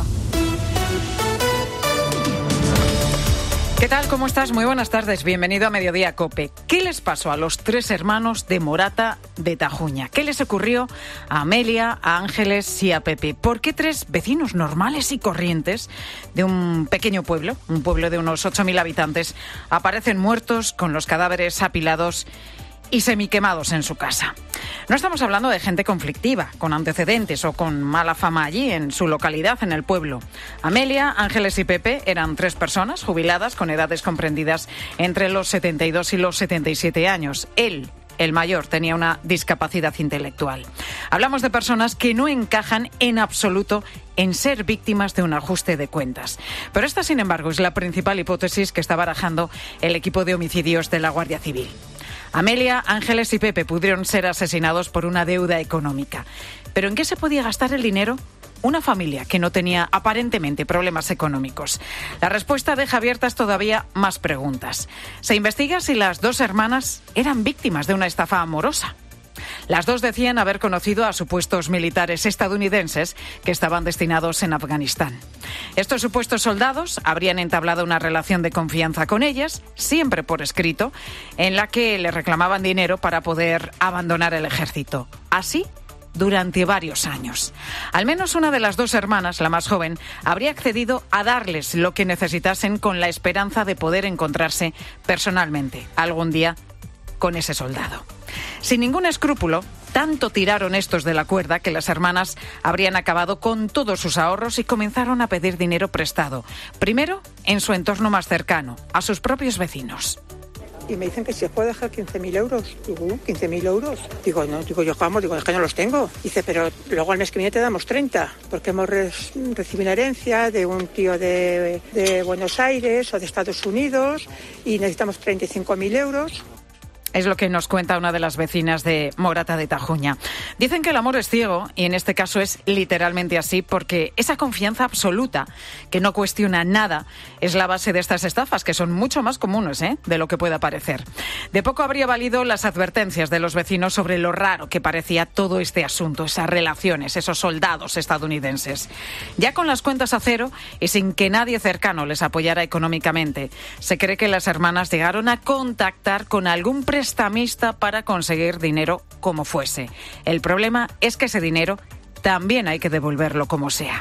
¿Qué tal? ¿Cómo estás? Muy buenas tardes. Bienvenido a Mediodía COPE. ¿Qué les pasó a los 3 hermanos de Morata de Tajuña? ¿Qué les ocurrió a Amelia, a Ángeles y a Pepe? ¿Por qué 3 vecinos normales y corrientes de un pequeño pueblo, un pueblo de unos 8.000 habitantes, aparecen muertos con los cadáveres apilados y semiquemados en su casa? No estamos hablando de gente conflictiva, con antecedentes o con mala fama allí, en su localidad, en el pueblo. Amelia, Ángeles y Pepe eran 3 personas jubiladas con edades comprendidas entre los 72 y los 77 años. Él, el mayor, tenía una discapacidad intelectual. Hablamos de personas que no encajan en absoluto en ser víctimas de un ajuste de cuentas. Pero esta, sin embargo, es la principal hipótesis que está barajando el equipo de homicidios de la Guardia Civil. Amelia, Ángeles y Pepe pudieron ser asesinados por una deuda económica. ¿Pero en qué se podía gastar el dinero? Una familia que no tenía aparentemente problemas económicos. La respuesta deja abiertas todavía más preguntas. Se investiga si las 2 hermanas eran víctimas de una estafa amorosa. Las 2 decían haber conocido a supuestos militares estadounidenses que estaban destinados en Afganistán. Estos supuestos soldados habrían entablado una relación de confianza con ellas, siempre por escrito, en la que le reclamaban dinero para poder abandonar el ejército. Así, durante varios años. Al menos una de las 2 hermanas, la más joven, habría accedido a darles lo que necesitasen con la esperanza de poder encontrarse personalmente algún día con ese soldado. Sin ningún escrúpulo, tanto tiraron estos de la cuerda que las hermanas habrían acabado con todos sus ahorros y comenzaron a pedir dinero prestado. Primero, en su entorno más cercano, a sus propios vecinos. Y me dicen que si os puedo dejar 15.000 euros. Digo, 15.000 euros. Digo, no, yo vamos, es que no los tengo. Dice, pero luego al mes que viene te damos 30, porque hemos recibido una herencia de un tío de Buenos Aires o de Estados Unidos y necesitamos 35.000 euros. Es lo que nos cuenta una de las vecinas de Morata de Tajuña. Dicen que el amor es ciego, y en este caso es literalmente así, porque esa confianza absoluta, que no cuestiona nada, es la base de estas estafas, que son mucho más comunes de lo que pueda parecer. De poco habría valido las advertencias de los vecinos sobre lo raro que parecía todo este asunto, esas relaciones, esos soldados estadounidenses. Ya con las cuentas a cero y sin que nadie cercano les apoyara económicamente, se cree que las hermanas llegaron a contactar con algún prestamista para conseguir dinero como fuese. El problema es que ese dinero también hay que devolverlo como sea.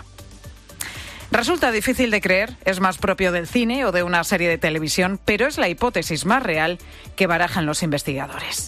Resulta difícil de creer, es más propio del cine o de una serie de televisión, pero es la hipótesis más real que barajan los investigadores.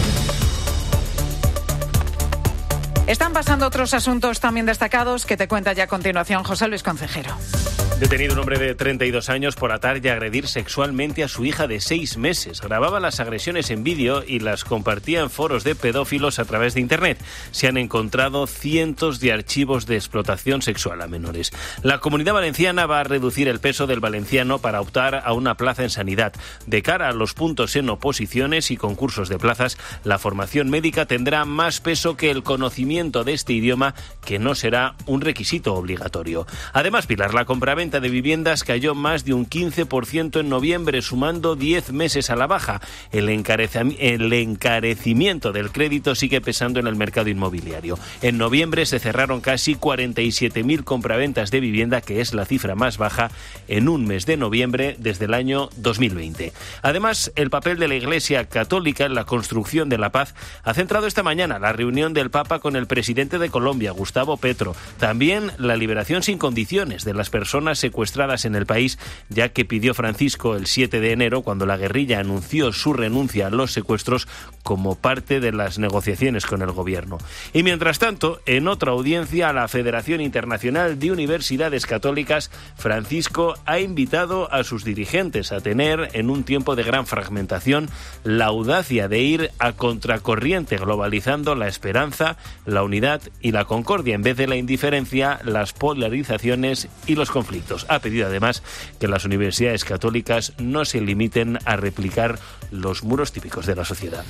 Están pasando otros asuntos también destacados que te cuenta ya a continuación José Luis Concejero. Detenido un hombre de 32 años por atar y agredir sexualmente a su hija de 6 meses. Grababa las agresiones en vídeo y las compartía en foros de pedófilos a través de Internet. Se han encontrado cientos de archivos de explotación sexual a menores. La Comunidad Valenciana va a reducir el peso del valenciano para optar a una plaza en sanidad. De cara a los puntos en oposiciones y concursos de plazas, la formación médica tendrá más peso que el conocimiento de este idioma, que no será un requisito obligatorio. Además, Pilar, la compraventa compraventa de viviendas cayó más de un 15% en noviembre, sumando 10 meses a la baja. El encarecimiento del crédito sigue pesando en el mercado inmobiliario. En noviembre se cerraron casi 47.000 compraventas de vivienda, que es la cifra más baja en un mes de noviembre desde el año 2020. Además, el papel de la Iglesia Católica en la construcción de la paz ha centrado esta mañana la reunión del Papa con el presidente de Colombia, Gustavo Petro. También la liberación sin condiciones de las personas secuestradas en el país, ya que pidió Francisco el 7 de enero, cuando la guerrilla anunció su renuncia a los secuestros como parte de las negociaciones con el gobierno. Y mientras tanto, en otra audiencia a la Federación Internacional de Universidades Católicas, Francisco ha invitado a sus dirigentes a tener, en un tiempo de gran fragmentación, la audacia de ir a contracorriente, globalizando la esperanza, la unidad y la concordia, en vez de la indiferencia, las polarizaciones y los conflictos. Ha pedido además que las universidades católicas no se limiten a replicar los muros típicos de la sociedad.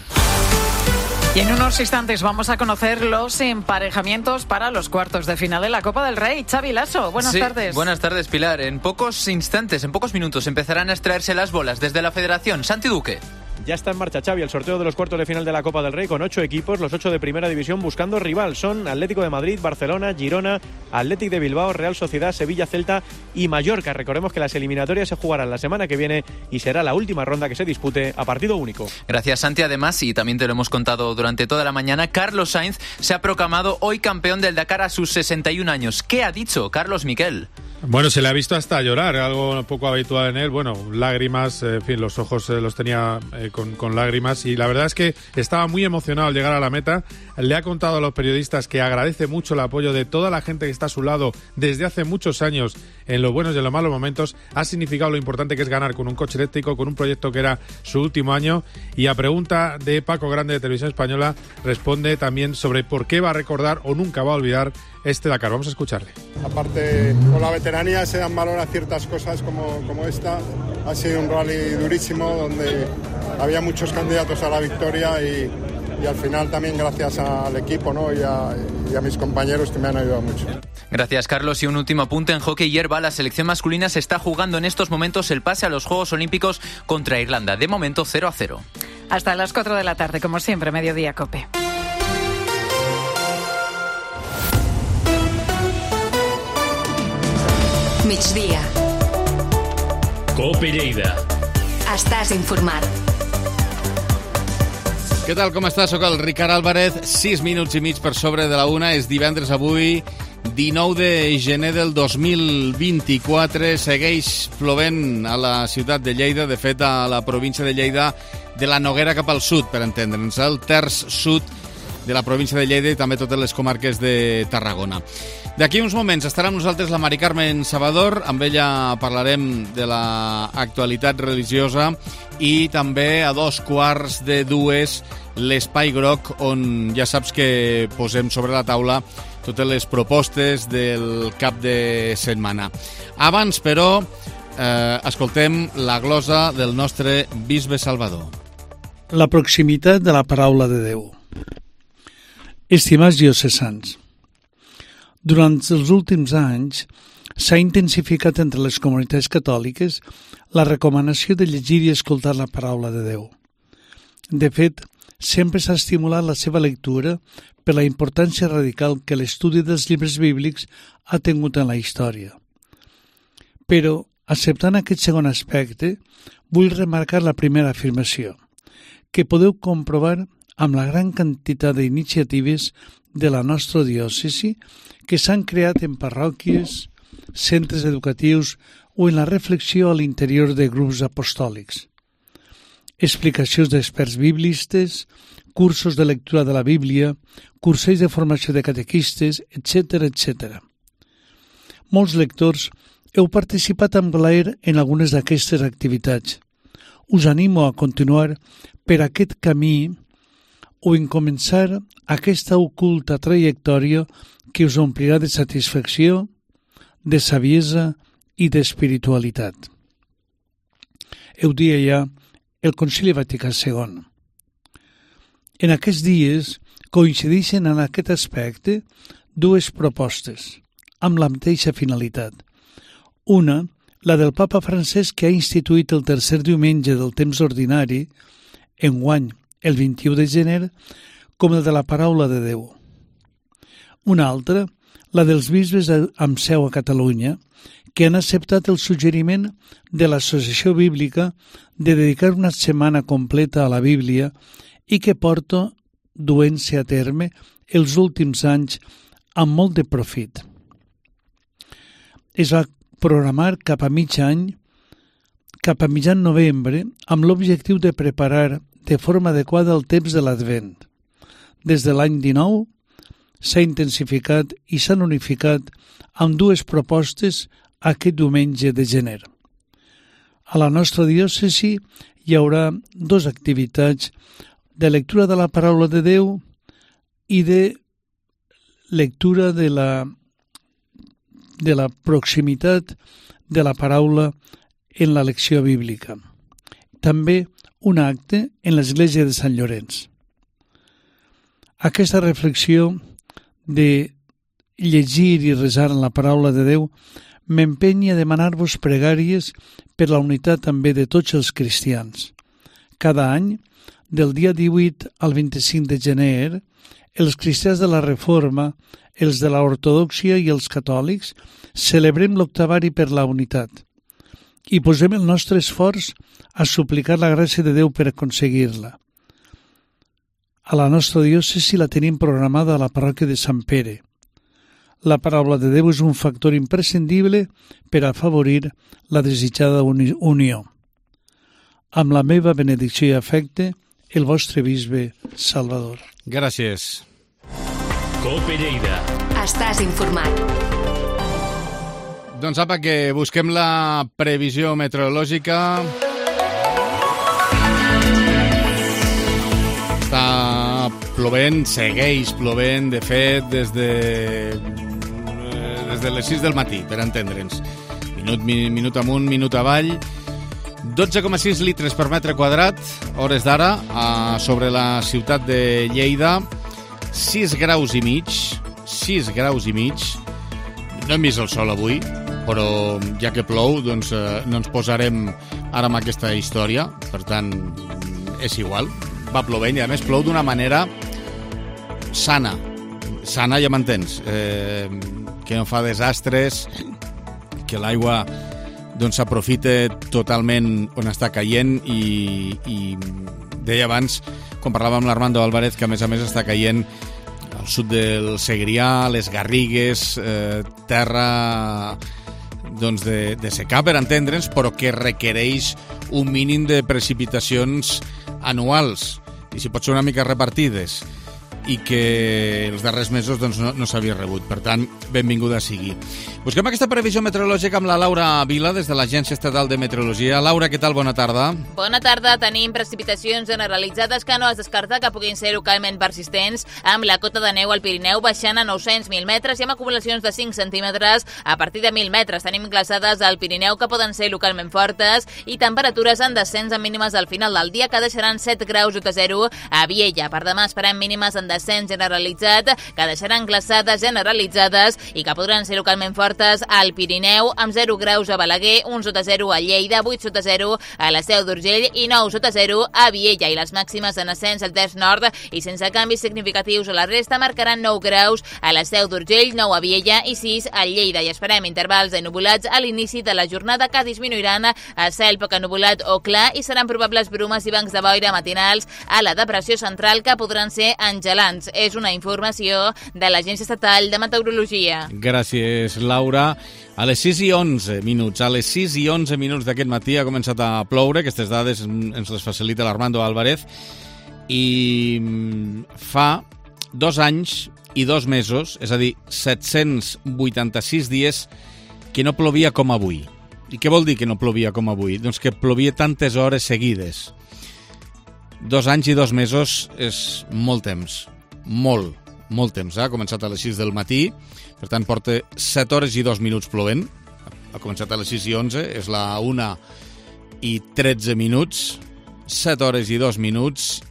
Y en unos instantes vamos a conocer los emparejamientos para los cuartos de final de la Copa del Rey. Xavi Lasso, buenas tardes. Buenas tardes, Pilar. En pocos instantes, en pocos minutos, empezarán a extraerse las bolas desde la Federación. Santi Duque. Ya está en marcha, Xavi, el sorteo de los cuartos de final de la Copa del Rey con 8 equipos, los 8 de Primera División buscando rival. Son Atlético de Madrid, Barcelona, Girona, Athletic de Bilbao, Real Sociedad, Sevilla, Celta y Mallorca. Recordemos que las eliminatorias se jugarán la semana que viene y será la última ronda que se dispute a partido único. Gracias, Santi. Además, y también te lo hemos contado durante toda la mañana, Carlos Sainz se ha proclamado hoy campeón del Dakar a sus 61 años. ¿Qué ha dicho Carlos Miquel? Bueno, se le ha visto hasta llorar, algo poco habitual en él. Bueno, lágrimas, en fin, los ojos los tenía con lágrimas, y la verdad es que estaba muy emocionado al llegar a la meta. Le ha contado a los periodistas que agradece mucho el apoyo de toda la gente que está a su lado desde hace muchos años, en los buenos y en los malos momentos. Ha significado lo importante que es ganar con un coche eléctrico, con un proyecto que era su último año. Y a pregunta de Paco Grande de Televisión Española, responde también sobre por qué va a recordar o nunca va a olvidar este Dakar. Vamos a escucharle. Aparte, con la veteranía se dan valor a ciertas cosas como esta. Ha sido un rally durísimo donde había muchos candidatos a la victoria y al final también gracias al equipo, ¿no? y a mis compañeros que me han ayudado mucho. Gracias, Carlos. Y un último apunte en hockey hierba. La selección masculina se está jugando en estos momentos el pase a los Juegos Olímpicos contra Irlanda. De momento 0-0. Hasta las 4 de la tarde, como siempre, Mediodía Cope. Migdia. Cope Lleida. Estàs informat. Què tal, com estàs? Soc el Ricard Álvarez, 6 minuts i mig per sobre de la 1. És divendres avui, 19 de gener del 2024. Segueix plovent a la ciutat de Lleida, de fet a la província de Lleida, de la Noguera cap al sud, per entendre'ns, el terç sud de la província de Lleida i també totes les comarques de Tarragona. D'aquí uns moments estarà amb nosaltres la Mari Carmen Salvador. Amb ella parlarem de l'actualitat religiosa i també a 2:15 l'Espai Groc, on ja saps que posem sobre la taula totes les propostes del cap de setmana. Abans, però, escoltem la glosa del nostre bisbe Salvador. La proximitat de la paraula de Déu. Estimats diocesans, durant els últims anys s'ha intensificat entre les comunitats catòliques la recomanació de llegir i escoltar la paraula de Déu. De fet, sempre s'ha estimulat la seva lectura per la importància radical que l'estudi dels llibres bíblics ha tingut en la història. Però, acceptant aquest segon aspecte, vull remarcar la primera afirmació, que podeu comprovar amb la gran quantitat d'iniciatives de la nostra diòcesi que s'han creat en parròquies, centres educatius o en la reflexió a l'interior de grups apostòlics. Explicacions d'experts biblistes, cursos de lectura de la Bíblia, cursells de formació de catequistes, etc. etc. Molts lectors heu participat amb glaer en algunes d'aquestes activitats. Us animo a continuar per aquest camí o en començar aquesta oculta trajectòria que us omplirà de satisfacció, de saviesa i d'espiritualitat. Ho dia ja el Concili Vaticà II. En aquests dies coincideixen en aquest aspecte dues propostes, amb la mateixa finalitat. Una, la del papa Francesc, que ha instituït el tercer diumenge del temps ordinari, enguany el 21 de gener, com el de la paraula de Déu. Una altra, la dels bisbes amb seu a Catalunya, que han acceptat el suggeriment de l'Associació Bíblica de dedicar una setmana completa a la Bíblia i que porta duent-se a terme els últims anys amb molt de profit. Es va programar cap a mig any, cap a mitjan novembre, amb l'objectiu de preparar de forma adequada el temps de l'Advent. Des de l'any 19 s'ha intensificat i s'han unificat amb dues propostes aquest diumenge de gener. A la nostra diòcesi hi haurà dues activitats de lectura de la paraula de Déu i de lectura de la proximitat de la paraula en la lecció bíblica. També un acte en l'església de Sant Llorenç. Aquesta reflexió de llegir i resar en la paraula de Déu m'empenya a demanar-vos pregàries per la unitat també de tots els cristians. Cada any, del dia 18 al 25 de gener, els cristians de la Reforma, els de l'Ortodòxia i els catòlics celebrem l'octavari per la unitat i posem el nostre esforç a suplicar la gràcia de Déu per aconseguir-la. A la nostra diòcesi la tenim programada a la parròquia de Sant Pere. La paraula de Déu és un factor imprescindible per afavorir la desitjada unió. Amb la meva benedicció i afecte, el vostre bisbe Salvador. Gràcies. COPE Lleida. Estàs informat. Doncs apa, que busquem la previsió meteorològica. Està plovent, segueix plovent, de fet, des de les 6 del matí, per entendre'ns. Minut amunt, minut avall. 12,6 litres per metre quadrat, hores d'ara, sobre la ciutat de Lleida. 6 graus i mig. 6 graus i mig. No hem vist el sol avui, però ja que plou, doncs no ens posarem ara amb aquesta història. Per tant, és igual. Va plovent i a més plou d'una manera sana. Sana, ja m'entens. Que no fa desastres, que l'aigua doncs s'aprofita totalment on està caient i deia abans, quan parlava amb l'Armando Álvarez, que a més està caient al sud del Segrià, les Garrigues, terra doncs de secà, per entendre'ns, però que requereix un mínim de precipitacions anuals, i si pot ser una mica repartides, i que els darrers mesos doncs, no s'havia rebut. Per tant, benvinguda sigui. Busquem aquesta previsió meteorològica amb la Laura Vila, des de l'Agència Estatal de Meteorologia. Laura, què tal? Bona tarda. Bona tarda. Tenim precipitacions generalitzades que no es descarta que puguin ser localment persistents, amb la cota de neu al Pirineu baixant a 900.000 metres i amb acumulacions de 5 centímetres a partir de 1.000 metres. Tenim glaçades al Pirineu que poden ser localment fortes i temperatures en descens amb mínimes al final del dia que deixaran 7 graus sota zero a Viella. Per demà esperem mínimes en descens generalitzat que deixaran glaçades generalitzades i que podran ser localment fortes al Pirineu, amb 0 graus a Balaguer, 1 sota 0 a Lleida, 8 sota 0 a la Seu d'Urgell i 9 sota 0 a Viella. I les màximes en ascens al terç nord i sense canvis significatius a la resta marcaran 9 graus a la Seu d'Urgell, 9 a Viella i 6 a Lleida. I esperem intervals de nuvolats a l'inici de la jornada que disminuiran a cel poc ennuvolat o clar i seran probables brumes i bancs de boira matinals a la depressió central que podran ser engelants. És una informació de l'Agència Estatal de Meteorologia. Gràcies, Laura. A les 6 i 11 minuts, d'aquest matí ha començat a ploure. Aquestes dades ens les facilita l'Armando Álvarez. I fa 2 anys i 2 mesos, és a dir, 786 dies que no plovia com avui. I què vol dir que no plovia com avui? Doncs que plovia tantes hores seguides. 2 anys i 2 mesos és molt temps. Molt temps. Ha començat a les 6 del matí, per tant porta 7 hores i 2 minuts plovent. Ha començat a les 6 i 11, és la 1 i 13 minuts, 7 hores i 2 minuts,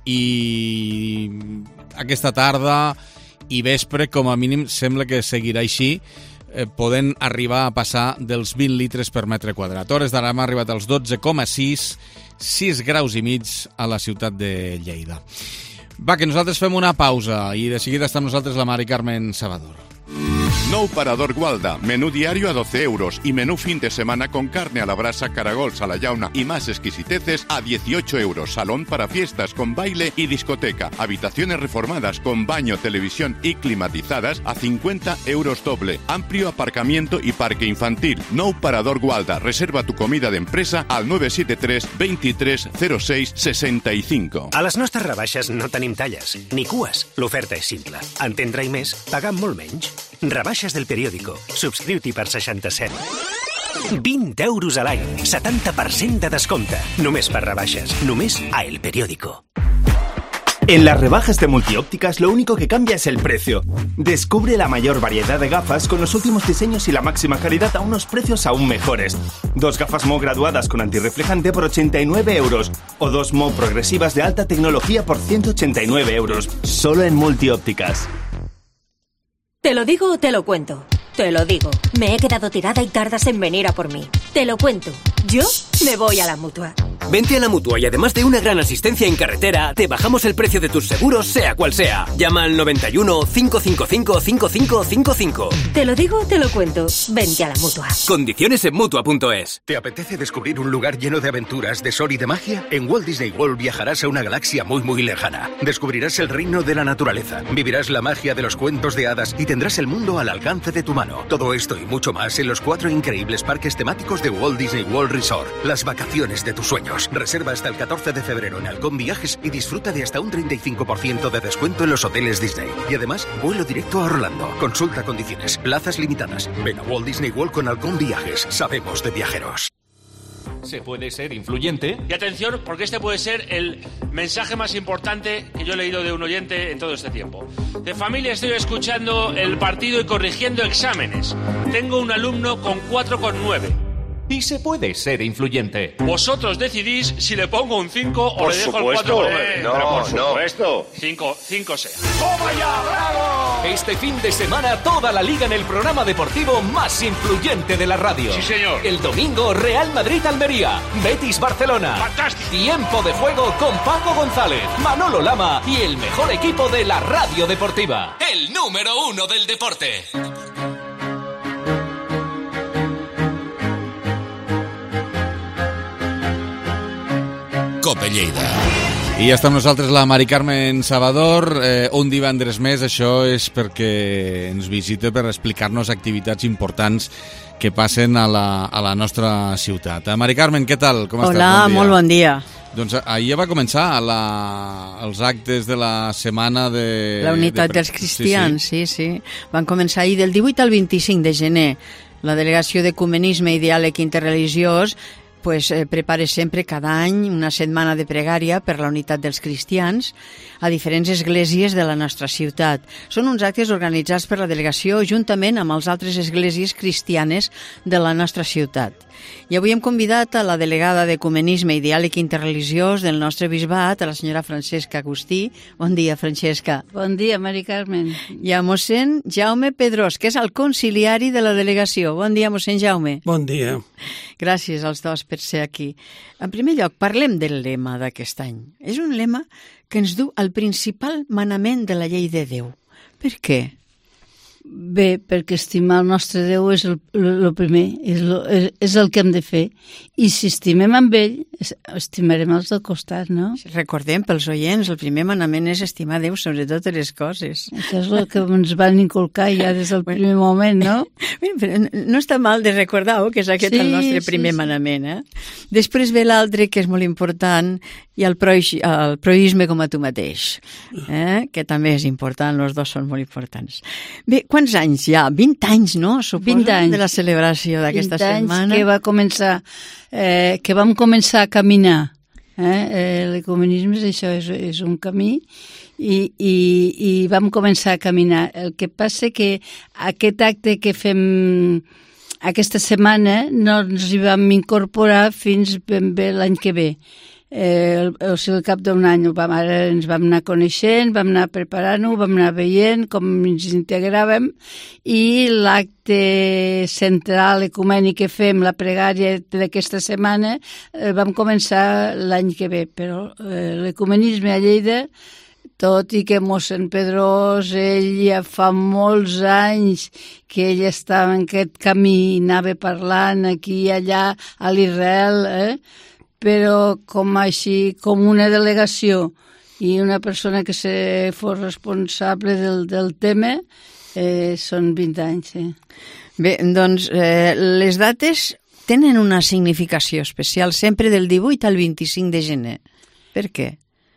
i aquesta tarda i vespre, com a mínim, sembla que seguirà així, podent arribar a passar dels 20 litres per metre quadrat. Hores d'ara hem arribat als 12,6, 6 graus i mig a la ciutat de Lleida. Va, que nosaltres fem una pausa i de seguida està amb nosaltres la Mari Carmen Salvador. Nou Parador Gualda, menú diario a 12 euros y menú fin de semana con carne a la brasa, caragols a la llauna y más exquisiteces a 18 euros. Salón para fiestas con baile y discoteca. Habitaciones reformadas con baño, televisión y climatizadas a 50 euros doble. Amplio aparcamiento y parque infantil. Nou Parador Gualda. Reserva tu comida de empresa al 973 23 06 65. A les nostres rebaixes no tenim talles, ni cues. L'oferta és simple. Entendre i més, pagant molt menys. Rebaixes del periódico. Subscriu-t'hi per 67. 20 euros a l'any. 70% de descompte. Només per rebaixes. Només a El Periódico. En las rebajas de Multiópticas lo único que cambia es el precio. Descubre la mayor variedad de gafas con los últimos diseños y la máxima calidad a unos precios aún mejores. 2 gafas Mo graduadas con antirreflejante por 89 euros o 2 Mo progresivas de alta tecnología por 189 euros. Solo en Multiópticas. ¿Te lo digo o te lo cuento? Te lo digo. Me he quedado tirada y tardas en venir a por mí. Te lo cuento. Yo me voy a la Mutua. Vente a la Mutua y además de una gran asistencia en carretera, te bajamos el precio de tus seguros, sea cual sea. Llama al 91 555 5555. Te lo digo o te lo cuento. Vente a la Mutua. Condiciones en Mutua.es. ¿Te apetece descubrir un lugar lleno de aventuras, de sol y de magia? En Walt Disney World viajarás a una galaxia muy muy lejana. Descubrirás el reino de la naturaleza, vivirás la magia de los cuentos de hadas y tendrás el mundo al alcance de tu mano. Todo esto y mucho más en los 4 increíbles parques temáticos de Walt Disney World Resort. Las vacaciones de tus sueños. Reserva hasta el 14 de febrero en Halcón Viajes y disfruta de hasta un 35% de descuento en los hoteles Disney. Y además, vuelo directo a Orlando. Consulta condiciones. Plazas limitadas. Ven a Walt Disney World con Halcón Viajes. Sabemos de viajeros. Se puede ser influyente. Y atención, porque este puede ser el mensaje más importante que yo he leído de un oyente en todo este tiempo. De familia estoy escuchando el partido y corrigiendo exámenes. Tengo un alumno con 4,9. Y se puede ser influyente. Vosotros decidís si le pongo un 5 o por le dejo supuesto. el 4. No, por supuesto. 5 sea. ¡Toma ya, bravo! Este fin de semana toda la liga en el programa deportivo más influyente de la radio. Sí, señor. El domingo Real Madrid-Almería, Betis-Barcelona. ¡Fantástico! Tiempo de juego con Paco González, Manolo Lama y el mejor equipo de la radio deportiva. El número 1 del deporte. Cope Lleida. I ja està amb nosaltres la Mari Carmen Salvador. Un divendres més, això és perquè ens visita per explicar-nos activitats importants que passen a la nostra ciutat. Mari Carmen, què tal? Com estàs? Hola, bon molt bon dia. Doncs ahir va començar els actes de la setmana de... La unitat dels cristians, sí. Van començar ahir del 18 al 25 de gener. La Delegació d'Ecumenisme i Diàleg Interreligiós prepara sempre cada any una setmana de pregària per la unitat dels cristians a diferents esglésies de la nostra ciutat. Són uns actes organitzats per la delegació juntament amb les altres esglésies cristianes de la nostra ciutat. I avui hem convidat a la delegada d'Ecumenisme i Diàleg Interreligiós del nostre bisbat, a la senyora Francesca Agustí. Bon dia, Francesca. Bon dia, Mari Carmen. I a mossèn Jaume Pedrós, que és el conciliari de la delegació. Bon dia, mossèn Jaume. Bon dia. Gràcies als dos per ser aquí. En primer lloc, parlem del lema d'aquest any. És un lema que ens du al principal manament de la llei de Déu. Per què? Bé, perquè estimar el nostre Déu és el primer, és el que hem de fer. I si estimem amb ell, estimarem els del costat, no? Recordem, pels oients, el primer manament és estimar Déu sobre totes les coses. Això és el que ens van inculcar ja des del primer moment, no? No està mal de recordar que és aquest el nostre primer manament. Després ve l'altre, que és molt important, i el proïsme com a tu mateix, que també és important, els dos són molt importants. Bé, quants anys ja? 20 anys, no? Suposo, 20 anys. De la celebració d'aquesta setmana. 20 anys que vam començar a caminar. L'ecumenisme és això, és un camí, i vam començar a caminar. El que passa que aquest acte que fem aquesta setmana no ens hi vam incorporar fins ben bé l'any que ve. al cap d'un any ara ens vam anar coneixent, vam anar preparant-ho, vam anar veient com ens integràvem, i l'acte central ecumènic que fem, la pregària d'aquesta setmana, vam començar l'any que ve, però l'ecumenisme a Lleida, tot i que mossèn Pedrós, ell ja fa molts anys que ell estava en aquest camí, anava parlant aquí i allà a l'Israel, però com una delegació i una persona que fos responsable del tema, són 20 anys. Bé, doncs les dates tenen una significació especial, sempre del 18 al 25 de gener. Per què?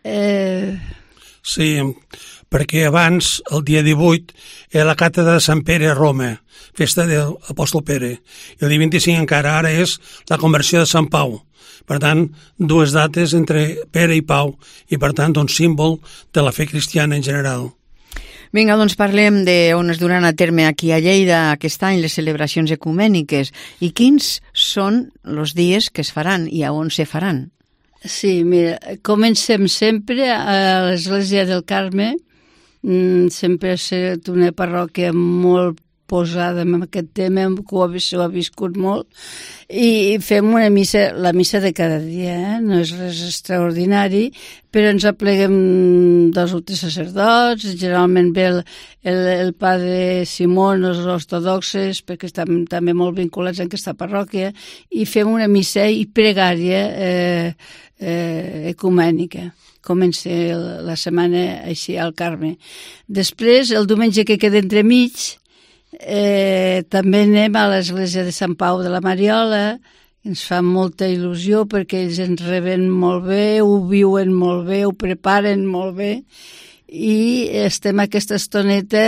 Sí, perquè abans, el dia 18, era la càtedra de Sant Pere a Roma, festa de l'apòstol Pere, i el dia 25 encara ara és la conversió de Sant Pau. Per tant, dues dates entre Pere i Pau, i per tant, un símbol de la fe cristiana en general. Vinga, doncs parlem d'on es duran a terme aquí a Lleida aquest any les celebracions ecumèniques i quins són els dies que es faran i a on se faran. Sí, mira, comencem sempre a l'Església del Carme, sempre ha estat una parròquia molt posada en aquest tema, que ho ha viscut molt, i fem una missa, la missa de cada dia, no és res extraordinari, però ens apleguem 2 o 3 sacerdots, generalment ve el padre Simón, els ortodoxes, perquè estan també molt vinculats en aquesta parròquia, i fem una missa i pregària ecumènica. Comença la setmana així al Carme. Després, el diumenge que queda entremig, també anem a l'església de Sant Pau de la Mariola, ens fa molta il·lusió perquè ells ens reben molt bé, ho viuen molt bé, ho preparen molt bé, i estem aquesta estoneta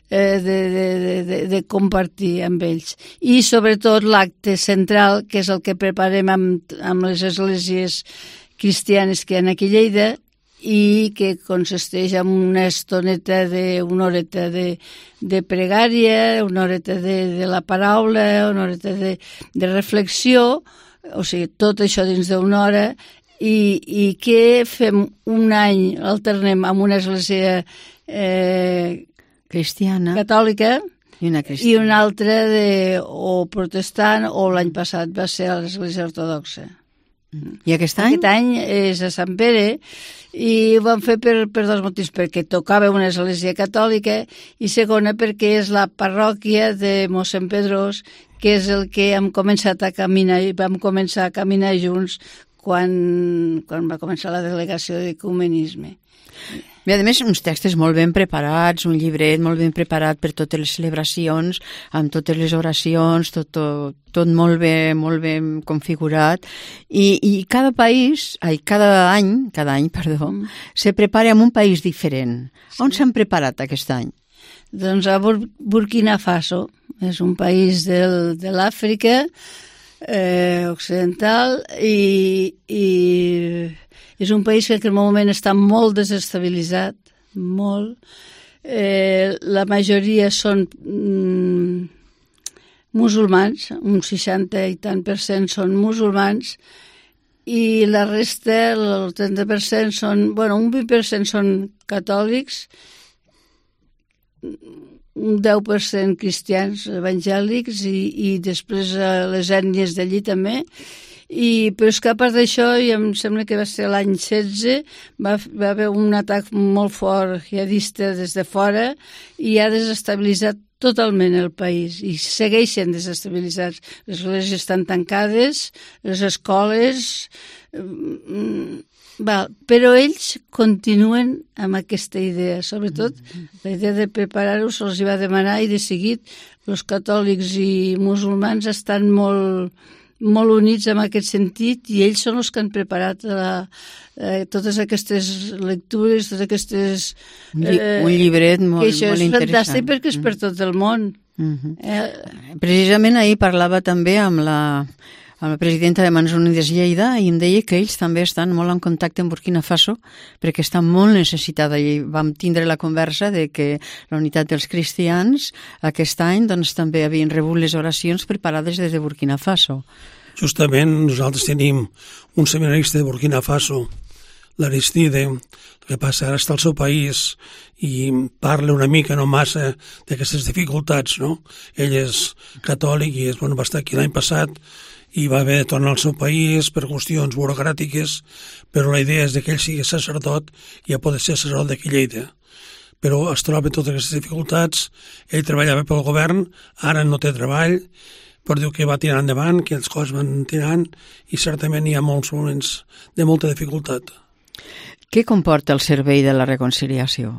de compartir amb ells. I sobretot l'acte central, que és el que preparem amb les esglésies cristianes que hi ha aquí a Lleida, i que consisteix en una estoneta una horeta de pregària, una horeta de la paraula, una horeta de reflexió, o sigui, tot això dins d'una hora, i que fem un any, alternem amb una església cristiana, catòlica, i una altra o protestant, o l'any passat va ser a l'església ortodoxa. I aquest any? Aquest any és a Sant Pere, i ho vam fer per 2 motius, perquè tocava una església catòlica, i segona perquè és la parròquia de mossèn Pedrós, que és el que hem començat a caminar, i vam començar a caminar junts quan va començar la delegació d'ecumenisme. I a més, uns textos molt ben preparats, un llibret molt ben preparat per totes les celebracions, amb totes les oracions, tot molt ben configurat. I cada any, se prepara en un país diferent. On s'han preparat aquest any? Doncs a Burkina Faso. És un país de l'Àfrica occidental, i és un país que en aquest moment està molt desestabilitzat, molt. La majoria són musulmans, un 60 i tant % són musulmans, i la resta, el 30% són, un 20% són catòlics, un 10% cristians evangèlics, i després les ètnies d'allí també. Però és que a part d'això, i em sembla que va ser l'any 16, va haver un atac molt fort jihadista des de fora, i ha desestabilitzat totalment el país, i segueixen desestabilitzats. Les esglésies estan tancades, les escoles... Però ells continuen amb aquesta idea, sobretot la idea de preparar-ho se'ls va demanar, i de seguit els catòlics i musulmans estan molt units en aquest sentit, i ells són els que han preparat totes aquestes lectures, totes aquestes... Un llibret molt interessant. És fantàstic perquè és per tot el món. Precisament ahir parlava també amb la presidenta de Mans Unides Lleida, i em deia que ells també estan molt en contacte amb Burkina Faso perquè està molt necessitada, i vam tindre la conversa de que la Unitat dels Cristians aquest any també havien rebut les oracions preparades des de Burkina Faso. Justament nosaltres tenim un seminarista de Burkina Faso, l'Aristide, el que passa ara està al seu país i parla una mica, no massa, d'aquestes dificultats, no? Ell és catòlic i va estar aquí l'any passat i va haver de tornar al seu país per qüestions burocràtiques, però la idea és que ell sigui sacerdot i ja pot ser sacerdot d'aquí Lleida. Però es troba totes aquestes dificultats, ell treballava pel govern, ara no té treball, però diu que va tirar endavant, que els coses van tirant i certament hi ha molts moments de molta dificultat. Què comporta el servei de la reconciliació?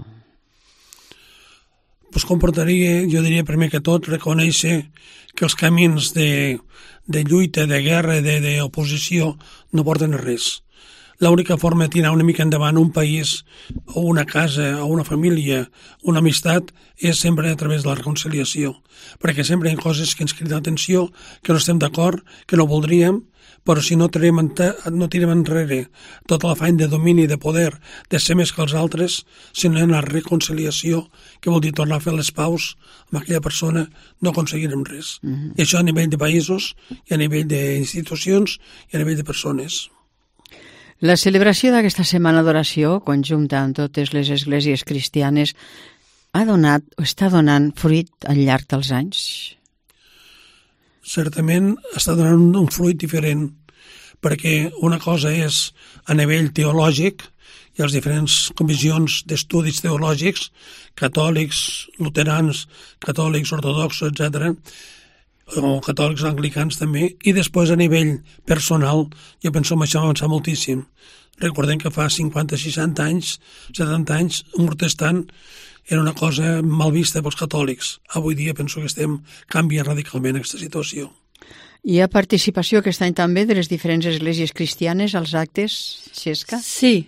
Pues comportaria, jo diria primer que tot, reconèixer que els camins de lluita, de guerra, d'oposició no porten a res. L'única forma de tirar una mica endavant un país o una casa o una família, una amistat, és sempre a través de la reconciliació, perquè sempre hi ha coses que ens criden l'atenció, que no estem d'acord, que no voldríem, però si no tirem enrere tot l'afany de domini, de poder, de ser més que els altres, si no hi ha una reconciliació, que vol dir tornar a fer les paus amb aquella persona, no aconseguirem res. I això a nivell de països, i a nivell d'institucions, i a nivell de persones. La celebració d'aquesta setmana d'oració, conjunta amb totes les esglésies cristianes, ha donat o està donant fruit al llarg dels anys? Certament està donant un fruit diferent, perquè una cosa és a nivell teològic, i les diferents comissions d'estudis teològics, catòlics, luterans, catòlics, ortodoxos, etc., o catòlics anglicans també, i després a nivell personal, jo penso que això va avançar moltíssim. Recordem que fa 50, 60 anys, 70 anys, un protestant era una cosa mal vista pels catòlics. Avui dia penso que estem canviant radicalment aquesta situació. Hi ha participació aquest any també de les diferents esglésies cristianes als actes, Xesca? Sí.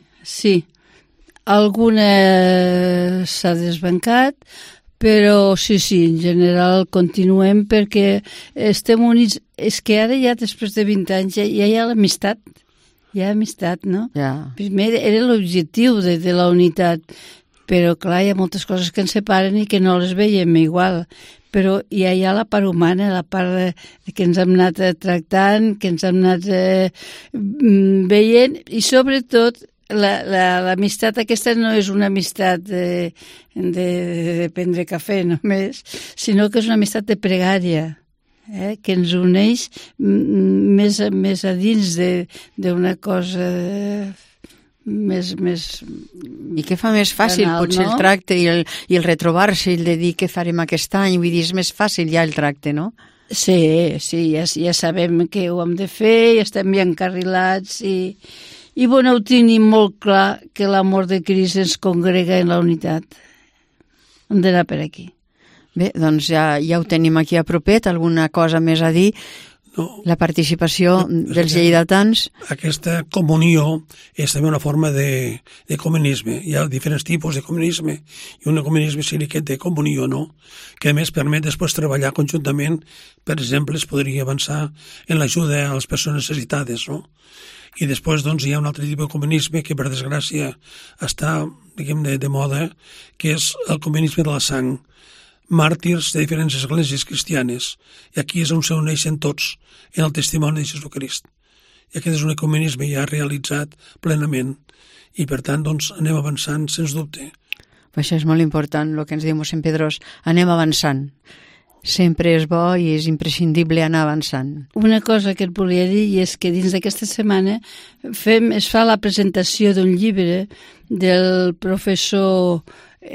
Alguna s'ha desbancat, però sí, en general continuem perquè estem units. És que ara ja després de 20 anys ja hi ha l'amistat. Hi ha amistat, no? Ja. Primer era l'objectiu de la unitat, però clar, hi ha moltes coses que ens separen i que no les veiem igual. Però ja hi ha la part humana, la part que ens hem anat tractant, que ens hem anat veient, i sobretot l'amistat aquesta no és una amistat de prendre cafè només, sinó que és una amistat de pregària, que ens uneix més a dins d'una cosa més... I què fa més fàcil, banal, potser, no? El tracte i el retrobar-se i el de dir què farem aquest any, vull dir, és més fàcil ja el tracte, no? Sí, ja sabem que ho hem de fer, ja estem ben encarrilats i ho tenim molt clar que l'amor de Crist ens congrega en la unitat. Hem d'anar per aquí. Bé, doncs ja ho tenim aquí a propet. Alguna cosa més a dir? No. La participació dels lleidatans? Aquesta comunió és també una forma de comunisme. Hi ha diferents tipus de comunisme i un comunisme seria aquest de comunió, no? Que a més permet després treballar conjuntament. Per exemple, es podria avançar en l'ajuda a les persones necessitades, no? I després doncs, hi ha un altre tipus de comunisme que per desgràcia està, diguem, de moda, que és el comunisme de la sang. Màrtirs de diferents esglésies cristianes, i aquí és on s'uneixen tots en el testimoni de Jesucrist. I aquest és un ecumenisme ja realitzat plenament, i per tant doncs, anem avançant sens dubte. Això és molt important, el que ens diu mossèn Pedrós, anem avançant. Sempre és bo i és imprescindible anar avançant. Una cosa que et volia dir és que dins d'aquesta setmana es fa la presentació d'un llibre del professor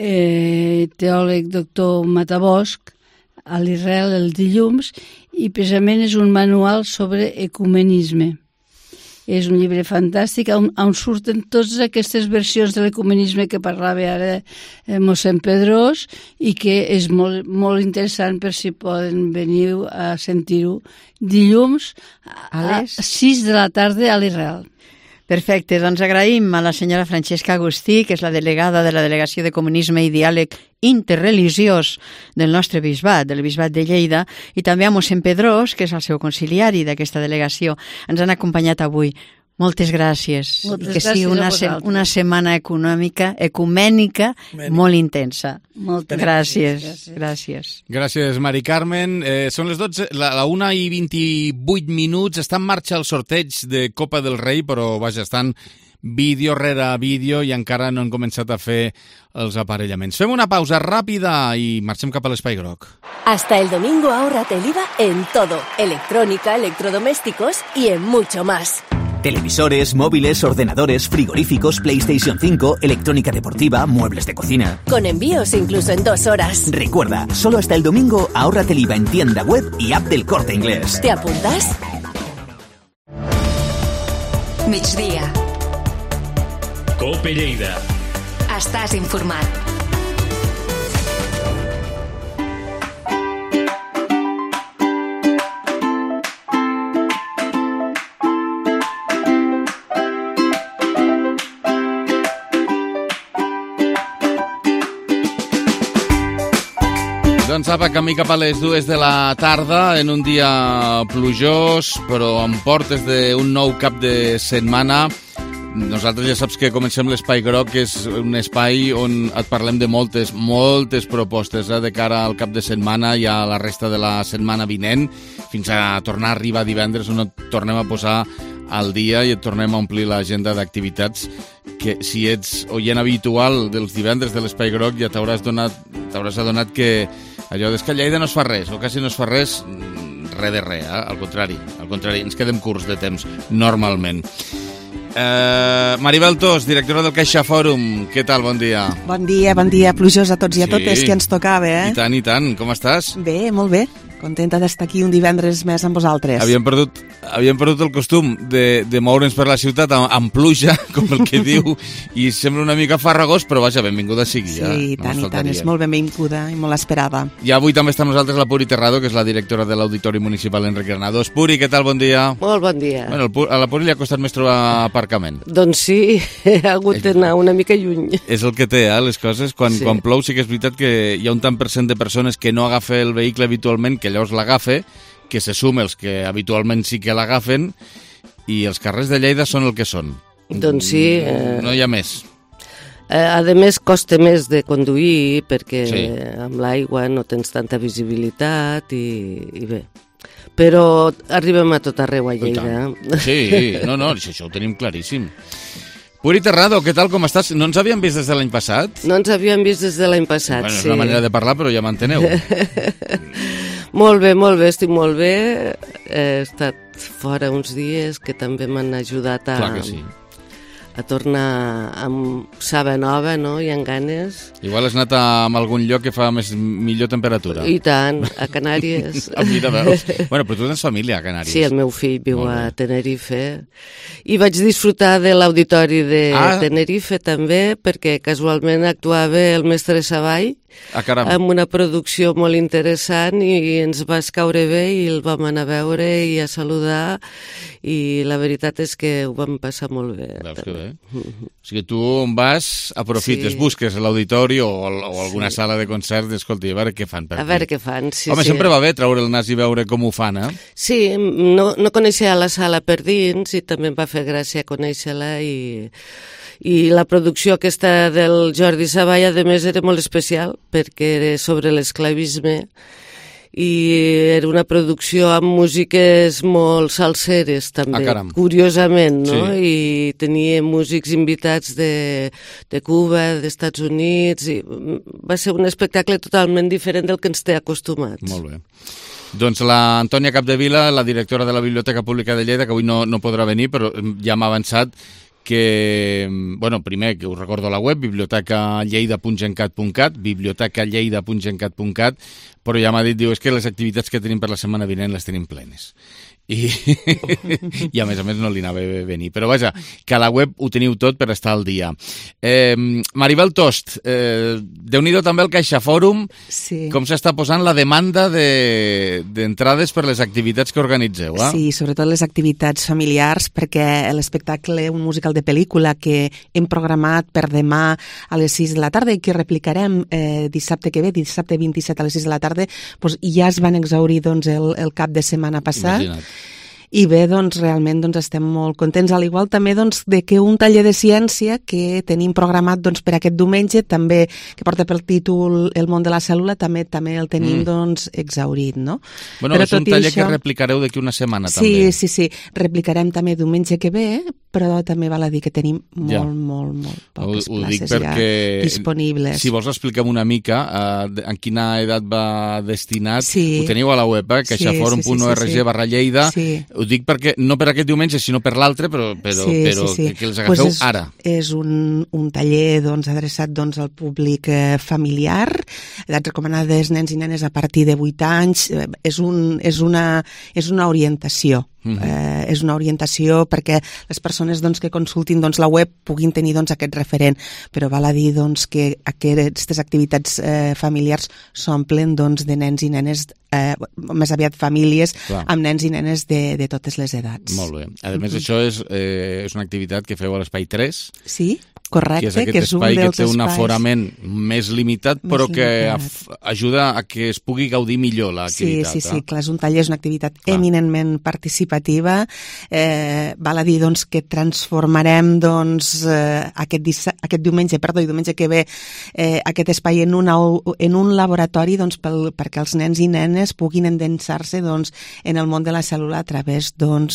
teòleg doctor Matabosch a l'Israel el dilluns, i precisament és un manual sobre ecumenisme. És un llibre fantàstic on surten totes aquestes versions de l'ecumenisme que parlava ara mossèn Pedrós, i que és molt, molt interessant per si poden venir a sentir-ho dilluns a les 6 de la tarda a l'Israel. Perfecte, doncs agraïm a la senyora Francesca Agustí, que és la delegada de la Delegació de Comunisme i Diàleg Interreligiós del nostre bisbat, del bisbat de Lleida, i també a mossèn Pedrós, que és el seu conciliari d'aquesta delegació. Ens han acompanyat avui. Moltes gràcies. Moltes I que sigui gràcies una setmana ecumènica molt intensa. Moltes gràcies. Gràcies, Mari Carmen. Són les 12, la 1:28 minuts. Està en marxa el sorteig de Copa del Rei, però vaja, estan vídeo rere vídeo i encara no han començat a fer els aparellaments. Fem una pausa ràpida i marxem cap a l'Espai Groc. Hasta el domingo ahórrate el IVA en todo, electrónica, electrodomésticos y en mucho más. Televisores, móviles, ordenadores, frigoríficos, PlayStation 5, electrónica deportiva, muebles de cocina. Con envíos incluso en 2 horas. Recuerda, solo hasta el domingo ahórrate el IVA en tienda web y app del Corte Inglés. ¿Te apuntas? Migdia. COPE Lleida. Estàs informat. Doncs apa, camí cap a les 2 de la tarda, en un dia plujós, però amb portes d'un nou cap de setmana. Nosaltres ja saps que comencem l'Espai Groc, que és un espai on et parlem de moltes propostes de cara al cap de setmana i a la resta de la setmana vinent, fins a tornar a arribar divendres, on et tornem a posar al dia i et tornem a omplir l'agenda d'activitats que, si ets oient habitual dels divendres de l'Espai Groc, ja t'hauràs adonat que allò des que a Lleida no es fa res, o quasi no es fa res de res, al contrari, ens quedem curts de temps, normalment. Maribel Tos, directora del Caixa Fòrum, què tal? Bon dia. Bon dia, plujós a tots i a totes, que ens tocava, I tant, com estàs? Bé, molt bé, contenta d'estar aquí un divendres més amb vosaltres. Havíem perdut el costum de moure'ns per la ciutat amb pluja, com el que diu, i sembla una mica farragós, però vaja, benvinguda sigui. Sí, i tant, és molt benvinguda i molt esperada. I avui també està amb nosaltres la Puri Terrado, que és la directora de l'Auditori Municipal Enric Granados. Puri, què tal? Bon dia. Molt bon dia. Bueno, a la Puri li ha costat més trobar aparcament. Doncs sí, he hagut d'anar una mica lluny. És el que té, les coses. Quan plou sí que és veritat que hi ha un tant per cent de persones que no agafa el vehicle habitualment, que llavors l'agafa, que se suma els que habitualment sí que l'agafen, i els carrers de Lleida són el que són. Doncs sí. No hi ha més. A més, costa més de conduir perquè amb l'aigua no tens tanta visibilitat i bé. Però arribem a tot arreu a Lleida. Sí, no, això ho tenim claríssim. Puri Terrado, què tal, com estàs? No ens havíem vist des de l'any passat? No ens havíem vist des de l'any passat, sí. És una manera de parlar, però ja m'enteneu. Molt bé, estic molt bé. He estat fora uns dies que també m'han ajudat a tornar amb saba nova, no? I amb ganes. Igual has anat a algun lloc que fa millor temperatura. I tant, a Canàries. Mira, veus? Bueno, però tu tens família a Canàries. Sí, el meu fill viu a Tenerife. I vaig disfrutar de l'auditori de Tenerife també, perquè casualment actuava el mestre Savall amb una producció molt interessant i ens va escaure bé i el vam anar a veure i a saludar i la veritat és que ho vam passar molt bé. Veus que bé? O sigui, tu on vas, aprofites, busques l'auditori o alguna sala de concert, escolta, a veure què fan per aquí. A veure què fan, sí. Home, sempre va bé treure el nas i veure com ho fan, Sí, no coneixia la sala per dins i també em va fer gràcia conèixer-la i la producció aquesta del Jordi Savall, a més, era molt especial perquè era sobre l'esclavisme i era una producció amb músiques molt salseres també, curiosament, no? Sí. I tenia músics invitats de Cuba, d'Estats Units, i va ser un espectacle totalment diferent del que ens té acostumats. Molt bé. Doncs la Antònia Capdevila, la directora de la Biblioteca Pública de Lleida, que avui no podrà venir, però ja m'ha avançat que, bueno, primer que us recordo la web, bibliotecalleida.gencat.cat, bibliotecalleida.gencat.cat, però ja m'ha dit, diu, és que les activitats que tenim per la setmana vinent les tenim plenes. I a més no li anava a venir. Però vaja, que a la web ho teniu tot per estar al dia. Maribel Tost, Déu-n'hi-do també el Caixa Fòrum, com s'està posant la demanda d'entrades per les activitats que organitzeu. Sí, sobretot les activitats familiars, perquè l'espectacle, un musical de pel·lícula que hem programat per demà a les 6 de la tarda i que replicarem dissabte que ve, dissabte 27 a les 6 de la tarda, ja es van exhaurir el cap de setmana passat. Imagina't. I bé, doncs, realment doncs, estem molt contents, al igual també doncs, de que un taller de ciència que tenim programat doncs, per aquest diumenge, també que porta pel títol El món de la cèl·lula, també el tenim doncs, exhaurit, no? Bueno, és un taller que replicareu d'aquí una setmana, també. Sí, replicarem també diumenge que ve, però també val a dir que tenim molt poques places ja disponibles. Si vols expliquem una mica en quina edat va destinat, ho teniu a la web, caixaforum.org/Lleida. Ho dic perquè, no per aquest diumenge, sinó per l'altre, però que els agafeu ara. És un taller adreçat al públic familiar, edats recomanades nens i nenes a partir de 8 anys. És una orientació. És una orientació perquè les persones que consultin la web puguin tenir aquest referent, però val a dir que aquestes activitats familiars s'omplen de nens i nenes, més aviat famílies, amb nens i nenes de totes les edats. Molt bé. A més, això és una activitat que feu a l'Espai 3. Sí, correcte, que és un dels espais que té un aforament més limitat, però que ajuda a que es pugui gaudir millor l'activitat. Sí, clar, és un taller, és una activitat eminentment participativa. Val a dir que transformarem aquest diumenge que ve aquest espai en un laboratori perquè els nens i nenes puguin endensar-se en el món de la cèl·lula a través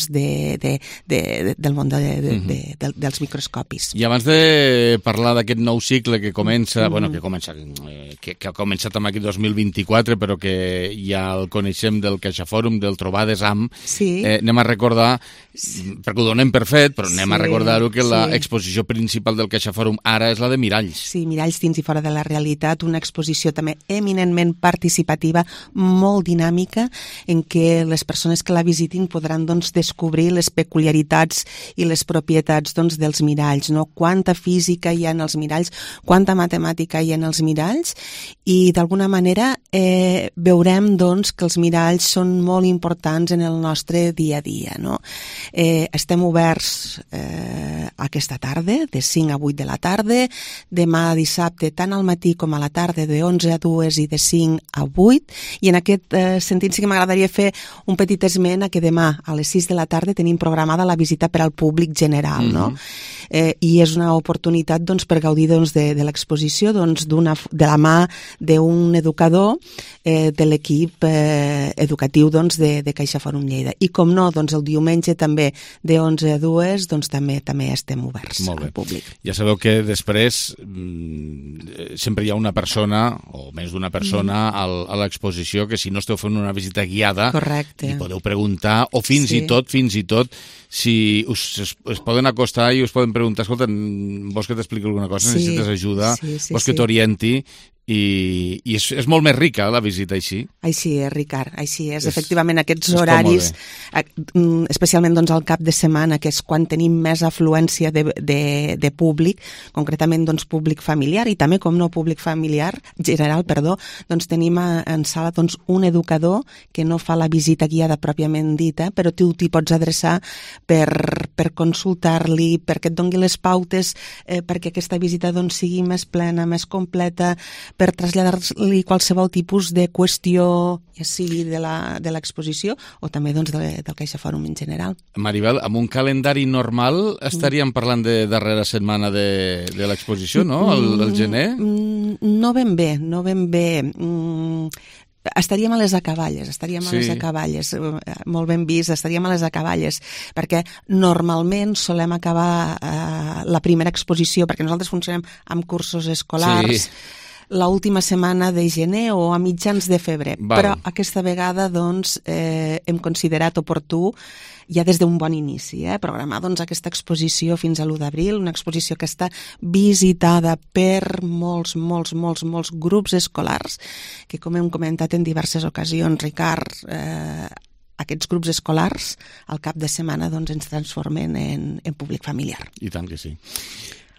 del món dels microscopis. I abans de parlar d'aquest nou cicle que comença, que ha començat amb aquest 2024, però que ja el coneixem del CaixaForum, del Trobades amb, anem a recordar, perquè ho donem per fet, però anem a recordar-ho que l'exposició principal del CaixaForum ara és la de Miralls. Sí, Miralls dins i fora de la realitat, una exposició també eminentment participativa, molt dinàmica, en què les persones que la visitin podran descobrir les peculiaritats i les propietats dels miralls, no? Quanta física hi ha en els miralls, quanta matemàtica hi ha en els miralls, i d'alguna manera veurem que els miralls són molt importants en el nostre dia a dia, no? Estem oberts aquesta tarda, de 5 a 8 de la tarda, demà dissabte tant al matí com a la tarda, de 11 a 2 i de 5 a 8, i en aquest sentit sí que m'agradaria fer un petit esment a que demà a les 6 de la tarda tenim programada la visita per al públic general, no? I és una oportunitat per gaudir de l'exposició de la mà d'un educador de l'equip educatiu de CaixaForum Lleida. I com no, el diumenge també de 11 a 2 també estem oberts al públic. Ja sabeu que després sempre hi ha una persona o més d'una persona a l'exposició que si no esteu fent una visita guiada li podeu preguntar, o fins i tot si us poden acostar i us poden preguntar, escolta, vols que t'expliqui alguna cosa, necessites ajuda, vols que t'orienti, i és molt més rica la visita així. Així és, Ricard, així és. Efectivament, aquests horaris, especialment al cap de setmana, que és quan tenim més afluència de públic, concretament públic familiar i també, com no, públic familiar general, tenim en sala un educador que no fa la visita guiada pròpiament dita, però tu t'hi pots adreçar per consultar-li, perquè et doni les pautes, perquè aquesta visita sigui més plena, més completa, per traslladar-li qualsevol tipus de qüestió, ja sigui de l'exposició o també del CaixaForum en general. Maribel, amb un calendari normal estaríem parlant de darrera setmana de l'exposició, no? El gener? No ben bé. Estaríem a les acaballes, molt ben vist, estaríem a les acaballes, perquè normalment solem acabar la primera exposició, perquè nosaltres funcionem amb cursos escolars, l'última setmana de gener o a mitjans de febrer. Però aquesta vegada hem considerat oportú, ja des d'un bon inici, programar aquesta exposició fins a l'1 d'abril, una exposició que està visitada per molts grups escolars, que com hem comentat en diverses ocasions, Ricard, aquests grups escolars al cap de setmana ens transformen en públic familiar. I tant que sí.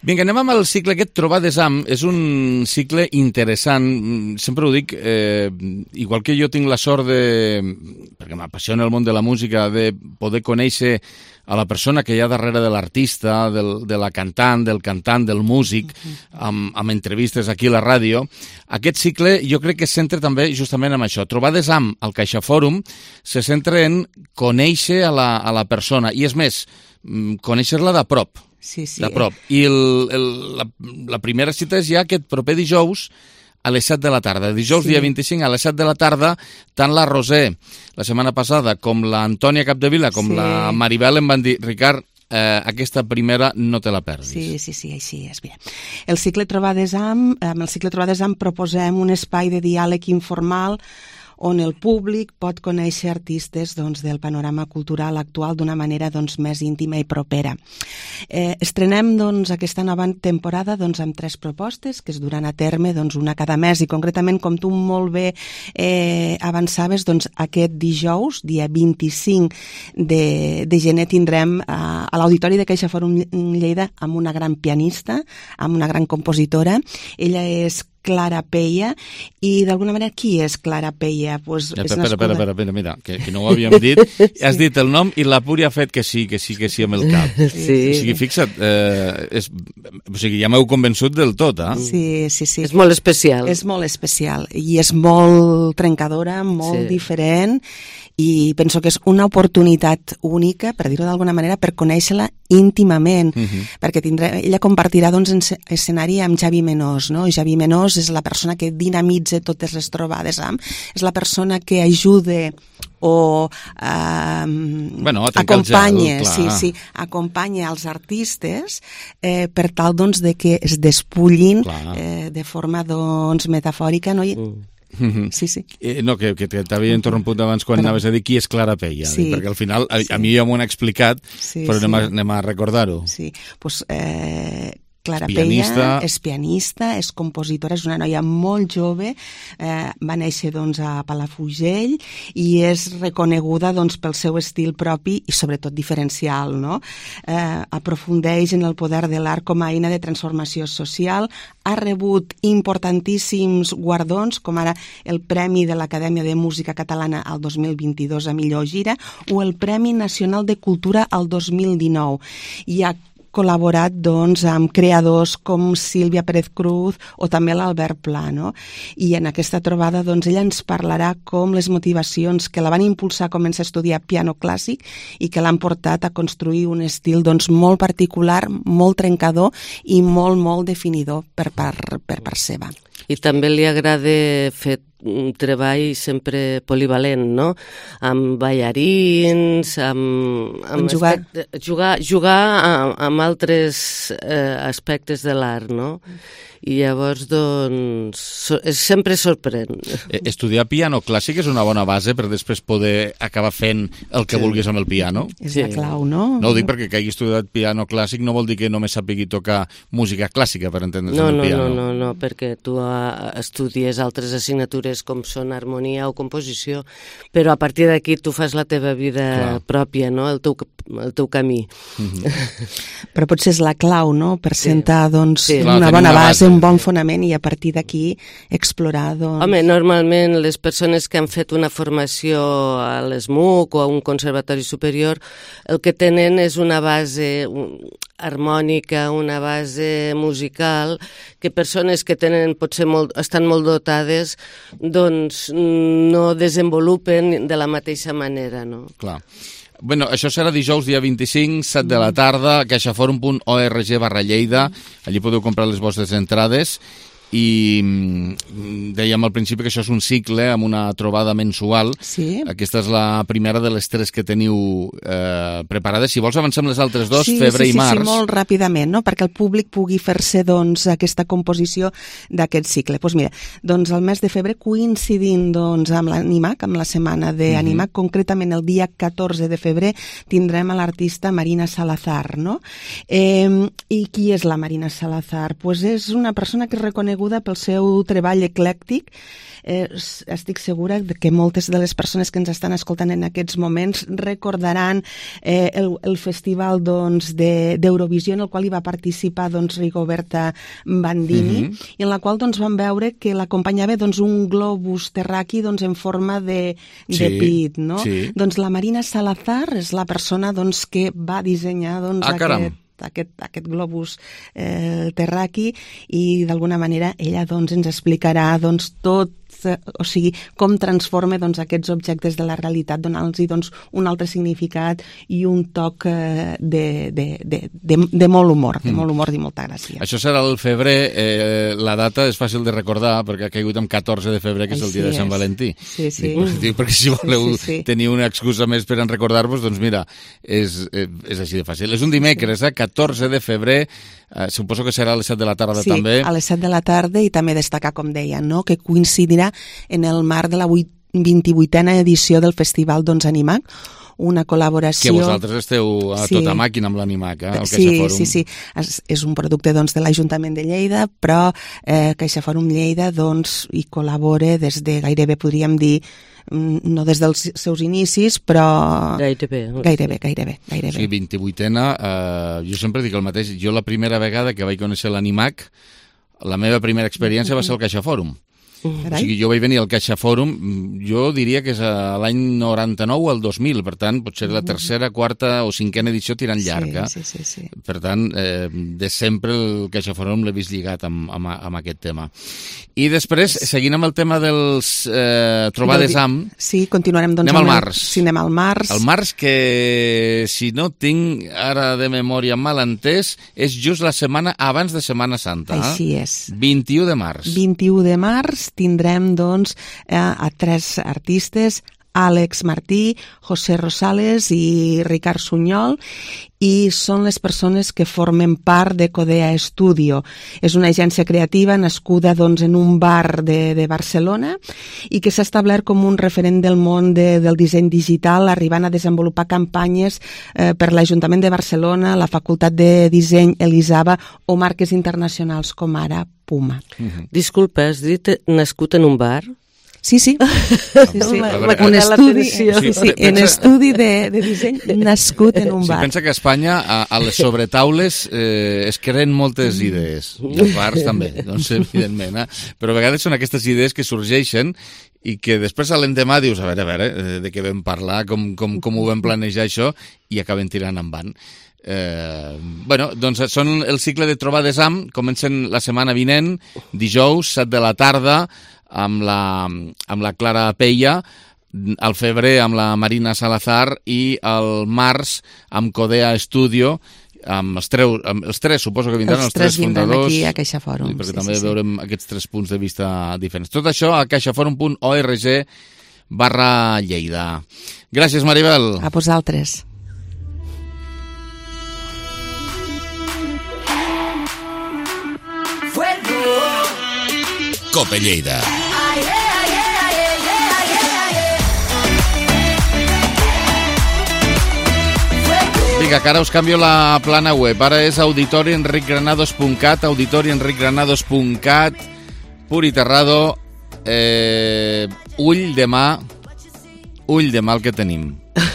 Vinga, anem amb el cicle aquest Trobades amb. És un cicle interessant. Sempre ho dic, igual que jo tinc la sort de, perquè m'apassiona el món de la música, de poder conèixer a la persona que hi ha darrere de l'artista, de la cantant, del músic, amb entrevistes aquí a la ràdio. Aquest cicle jo crec que es centra també justament en això. Trobades amb el CaixaForum se centra en conèixer a la persona, i és més, conèixer-la de prop. Sí. De prop. I la primera cita és ja aquest proper dijous a les 7 de la tarda. Dijous, dia 25, a les 7 de la tarda, tant la Roser, la setmana passada, com l'Antònia Capdevila, com la Maribel em van dir, Ricard, aquesta primera no te la perdis. Sí, així és. Mira, amb el cicle Trobades amb proposem un espai de diàleg informal on el públic pot conèixer artistes del panorama cultural actual d'una manera més íntima i propera. Estrenem aquesta nova temporada amb 3 propostes que es duran a terme una cada mes, i concretament, com tu molt bé avançaves, aquest dijous, dia 25 de gener, tindrem a l'Auditori de CaixaForum Lleida amb una gran pianista, amb una gran compositora. Ella és Clara Peia, i d'alguna manera, qui és Clara Peia? Espera, mira, que no ho havíem dit. Has dit el nom i la Puri ha fet que sí amb el cap. O sigui, fixa't, ja m'heu convençut del tot, eh? Sí. És molt especial. És molt especial, i és molt trencadora, molt diferent, i penso que és una oportunitat única, per dir-ho d'alguna manera, per conèixer-la íntimament, perquè ella compartirà escenari amb Javi Menós, no? Javi Menós és la persona que dinamitza totes les trobades amb, és la persona que ajuda o acompanya, acompanya els artistes per tal de que es despullin de forma metafòrica, no? Sí. No, que t'havia interromput abans quan anaves a dir qui és Clara Peia, perquè al final a mi ja m'ho han explicat, però anem a recordar-ho. Sí, doncs Clara Peia és pianista, és compositora, és una noia molt jove, va néixer a Palafrugell i és reconeguda pel seu estil propi i sobretot diferencial, no? Aprofundeix en el poder de l'art com a eina de transformació social, ha rebut importantíssims guardons, com ara el Premi de l'Acadèmia de Música Catalana al 2022 a millor gira o el Premi Nacional de Cultura al 2019. I ha col·laborat amb creadors com Sílvia Pérez Cruz o també l'Albert Pla, no? I en aquesta trobada ella ens parlarà com les motivacions que la van impulsar a començar a estudiar piano clàssic i que l'han portat a construir un estil molt particular, molt trencador i molt definidor per part seva. I també li agrada fer un treball sempre polivalent, no? Amb ballarins, amb jugar amb altres aspectes de l'art, no? I llavors, sempre sorprèn. Estudiar piano clàssic és una bona base per després poder acabar fent el que vulguis amb el piano. És la clau, no? No ho dic perquè que hagi estudiat piano clàssic no vol dir que només sàpigui tocar música clàssica, per entendre's amb el piano. No, perquè tu estudies altres assignatures com són harmonia o composició, però a partir d'aquí tu fas la teva vida pròpia, no? El teu camí. Però potser és la clau, no? Per sentar una bona base, un bon fonament, i a partir d'aquí explorar... Home, normalment les persones que han fet una formació a l'ESMUC o a un conservatori superior, el que tenen és una base harmònica, una base musical, que persones que potser estan molt dotades, doncs no desenvolupen de la mateixa manera, no? Clar. Bueno, això serà dijous, dia 25, 7 de la tarda, caixaforum.org/Lleida. Allí podeu comprar les vostres entrades. I dèiem al principi que això és un cicle amb una trobada mensual. Sí. Aquesta és la primera de les 3 que teniu preparades. Si vols avancem les altres 2, febrer i març. Sí, molt ràpidament, no? Perquè el públic pugui fer-se aquesta composició d'aquest cicle. Doncs mira, el mes de febrer, coincidint amb l'Animac, amb la setmana d'Animac, concretament el dia 14 de febrer tindrem a l'artista Marina Salazar, no? I qui és la Marina Salazar? Doncs és una persona que és reconeguda coneguda pel seu treball eclèctic. Estic segura que moltes de les persones que ens estan escoltant en aquests moments recordaran el festival d'Eurovisió en el qual hi va participar Rigoberta Bandini, i en la qual vam veure que l'acompanyava un globus terraqui en forma de pit, no? Sí. Doncs la Marina Salazar és la persona que va dissenyar aquest globus terraqui, i d'alguna manera ella ens explicarà tot, o sigui, com transforma aquests objectes de la realitat, donant-los un altre significat i un toc de molt humor, i molta gràcia. Això serà el febrer, la data és fàcil de recordar perquè ha caigut en 14 de febrer, que és el dia de Sant Valentí. Sí. Perquè si voleu tenir una excusa més per recordar-vos, doncs mira, és així de fàcil. És un dimecres, 14 de febrer, suposo que serà a les 7 de la tarda també. Sí, a les 7 de la tarda, i també destacar, com deia, que coincidirà en el marc de la 28a edició del Festival Animac, una col·laboració... Que vosaltres esteu a tota màquina amb l'Animac, el CaixaForum. Sí. És un producte de l'Ajuntament de Lleida, però CaixaForum Lleida hi col·labora des de gairebé, podríem dir, no des dels seus inicis, però... Gairebé. O sigui, 28ena, jo sempre dic el mateix. Jo la primera vegada que vaig conèixer l'Animac, la meva primera experiència va ser el CaixaForum. O sigui, jo vaig venir al CaixaForum, jo diria que és l'any 99 o el 2000, per tant, potser la tercera, quarta o cinquena edició tirant llarga. Sí. Per tant, de sempre el CaixaForum l'he vist lligat amb aquest tema. I després, seguint amb el tema dels trobades amb... Sí, continuarem anem al març. Sí, anem al març. El març, que si no tinc ara de memòria mal entès, és just la setmana abans de Setmana Santa. Així és. 21 de març. 21 de març tindrem, a 3 artistes, Àlex Martí, José Rosales i Ricard Sunyol, i són les persones que formen part de Codea Studio. És una agència creativa nascuda en un bar de Barcelona i que s'ha establert com un referent del món del disseny digital, arribant a desenvolupar campanyes per l'Ajuntament de Barcelona, la Facultat de Disseny Elisava o marques internacionals com ara Puma. Disculpa, has dit nascut en un bar? Sí. En estudi de disseny nascut en un bar. Pensa que a Espanya a les sobretaules es creen moltes idees, i als bars també, doncs evidentment, però a vegades són aquestes idees que sorgeixen i que després a l'endemà dius, a veure, de què vam parlar, com ho vam planejar això, i acaben tirant endavant. Doncs són el cicle de trobades amb, comencen la setmana vinent, dijous, 7 de la tarda, amb la Clara Peia, al febrer amb la Marina Salazar i al març amb Codea Studio, amb els tres, suposo que vindran els tres fundadors. Aquí a CaixaForum. Perquè també veurem aquests 3 punts de vista diferents. Tot això a caixaforum.org/Lleida. Gràcies, Maribel. A vosaltres. Cope Lleida. Vinga, que ara us canvio la plana web. Ara és auditorioenricgranados.cat, auditorioenricgranados.cat, Puri Terrado, ull de mà el que tenim.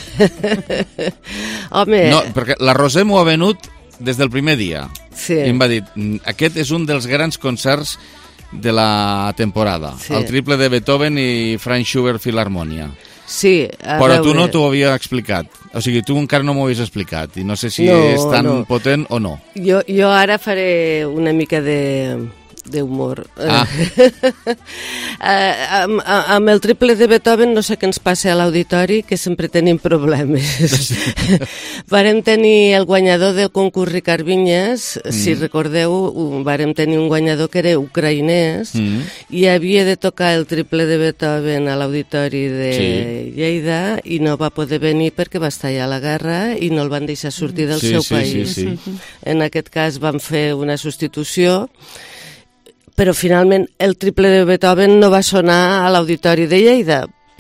Home... No, perquè la Roser m'ho ha venut des del primer dia. Sí. I em va dir, aquest és un dels grans concerts de la temporada. Sí. El triple de Beethoven i Franz Schubert Filharmonia. Sí, però tu no t'ho havia explicat. O sigui, tu encara no m'ho havies explicat. I no sé si és tan potent o no. Jo ara faré una mica d'humor. Amb el triple de Beethoven no sé què ens passa a l'auditori, que sempre tenim problemes. Vàrem tenir el guanyador del concurs Ricard Vinyes, si recordeu, vàrem tenir un guanyador que era ucraïnès i havia de tocar el triple de Beethoven a l'auditori de Lleida i no va poder venir perquè va estar allà a la guerra i no el van deixar sortir del seu país. En aquest cas van fer una substitució, però finalment el triple de Beethoven no va sonar a l'auditori de Lleida,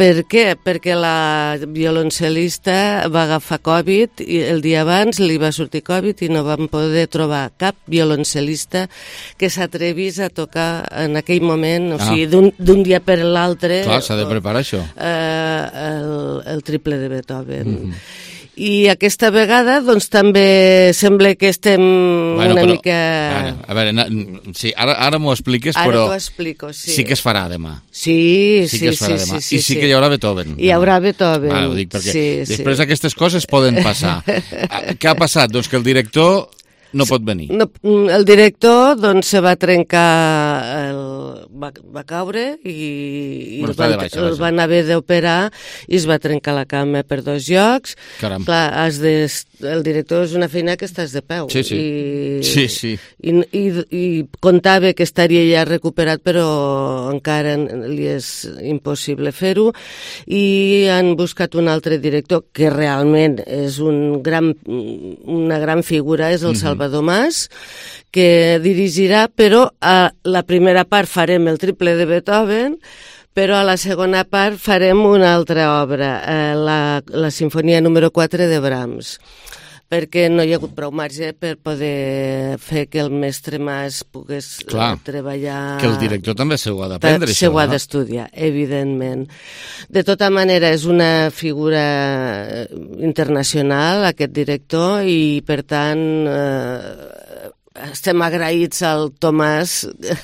Per què? Perquè la violoncel·lista va agafar Covid i el dia abans li va sortir Covid i no vam poder trobar cap violoncel·lista que s'atrevís a tocar en aquell moment, o sigui, d'un dia per l'altre... Clar, s'ha de preparar això. El triple de Beethoven. I aquesta vegada, doncs, també sembla que estem una mica... A veure, sí, ara m'ho expliques, però... Ara t'ho explico, sí. Sí que es farà demà. Sí. I sí que hi haurà Beethoven. Hi haurà Beethoven. Ho dic perquè després aquestes coses poden passar. Què ha passat? Doncs que el director no pot venir. El director, doncs, se va trencar, va caure i el van haver d'operar i es va trencar la cama per 2 llocs. Caram. Clar, el director és una feina que estàs de peu. Sí. I comptava que estaria ja recuperat, però encara li és impossible fer-ho. I han buscat un altre director que realment és una gran figura, és el Salvador Mas, que dirigirà, però a la primera part farem el triple de Beethoven, però a la segona part farem una altra obra, la Sinfonia número 4 de Brahms, perquè no hi ha hagut prou marge per poder fer que el mestre Mas pogués treballar... Que el director també se ho ha d'aprendre, això, se ho ha d'estudiar, evidentment. De tota manera, és una figura internacional, aquest director, i per tant... estem agraïts al Tomàs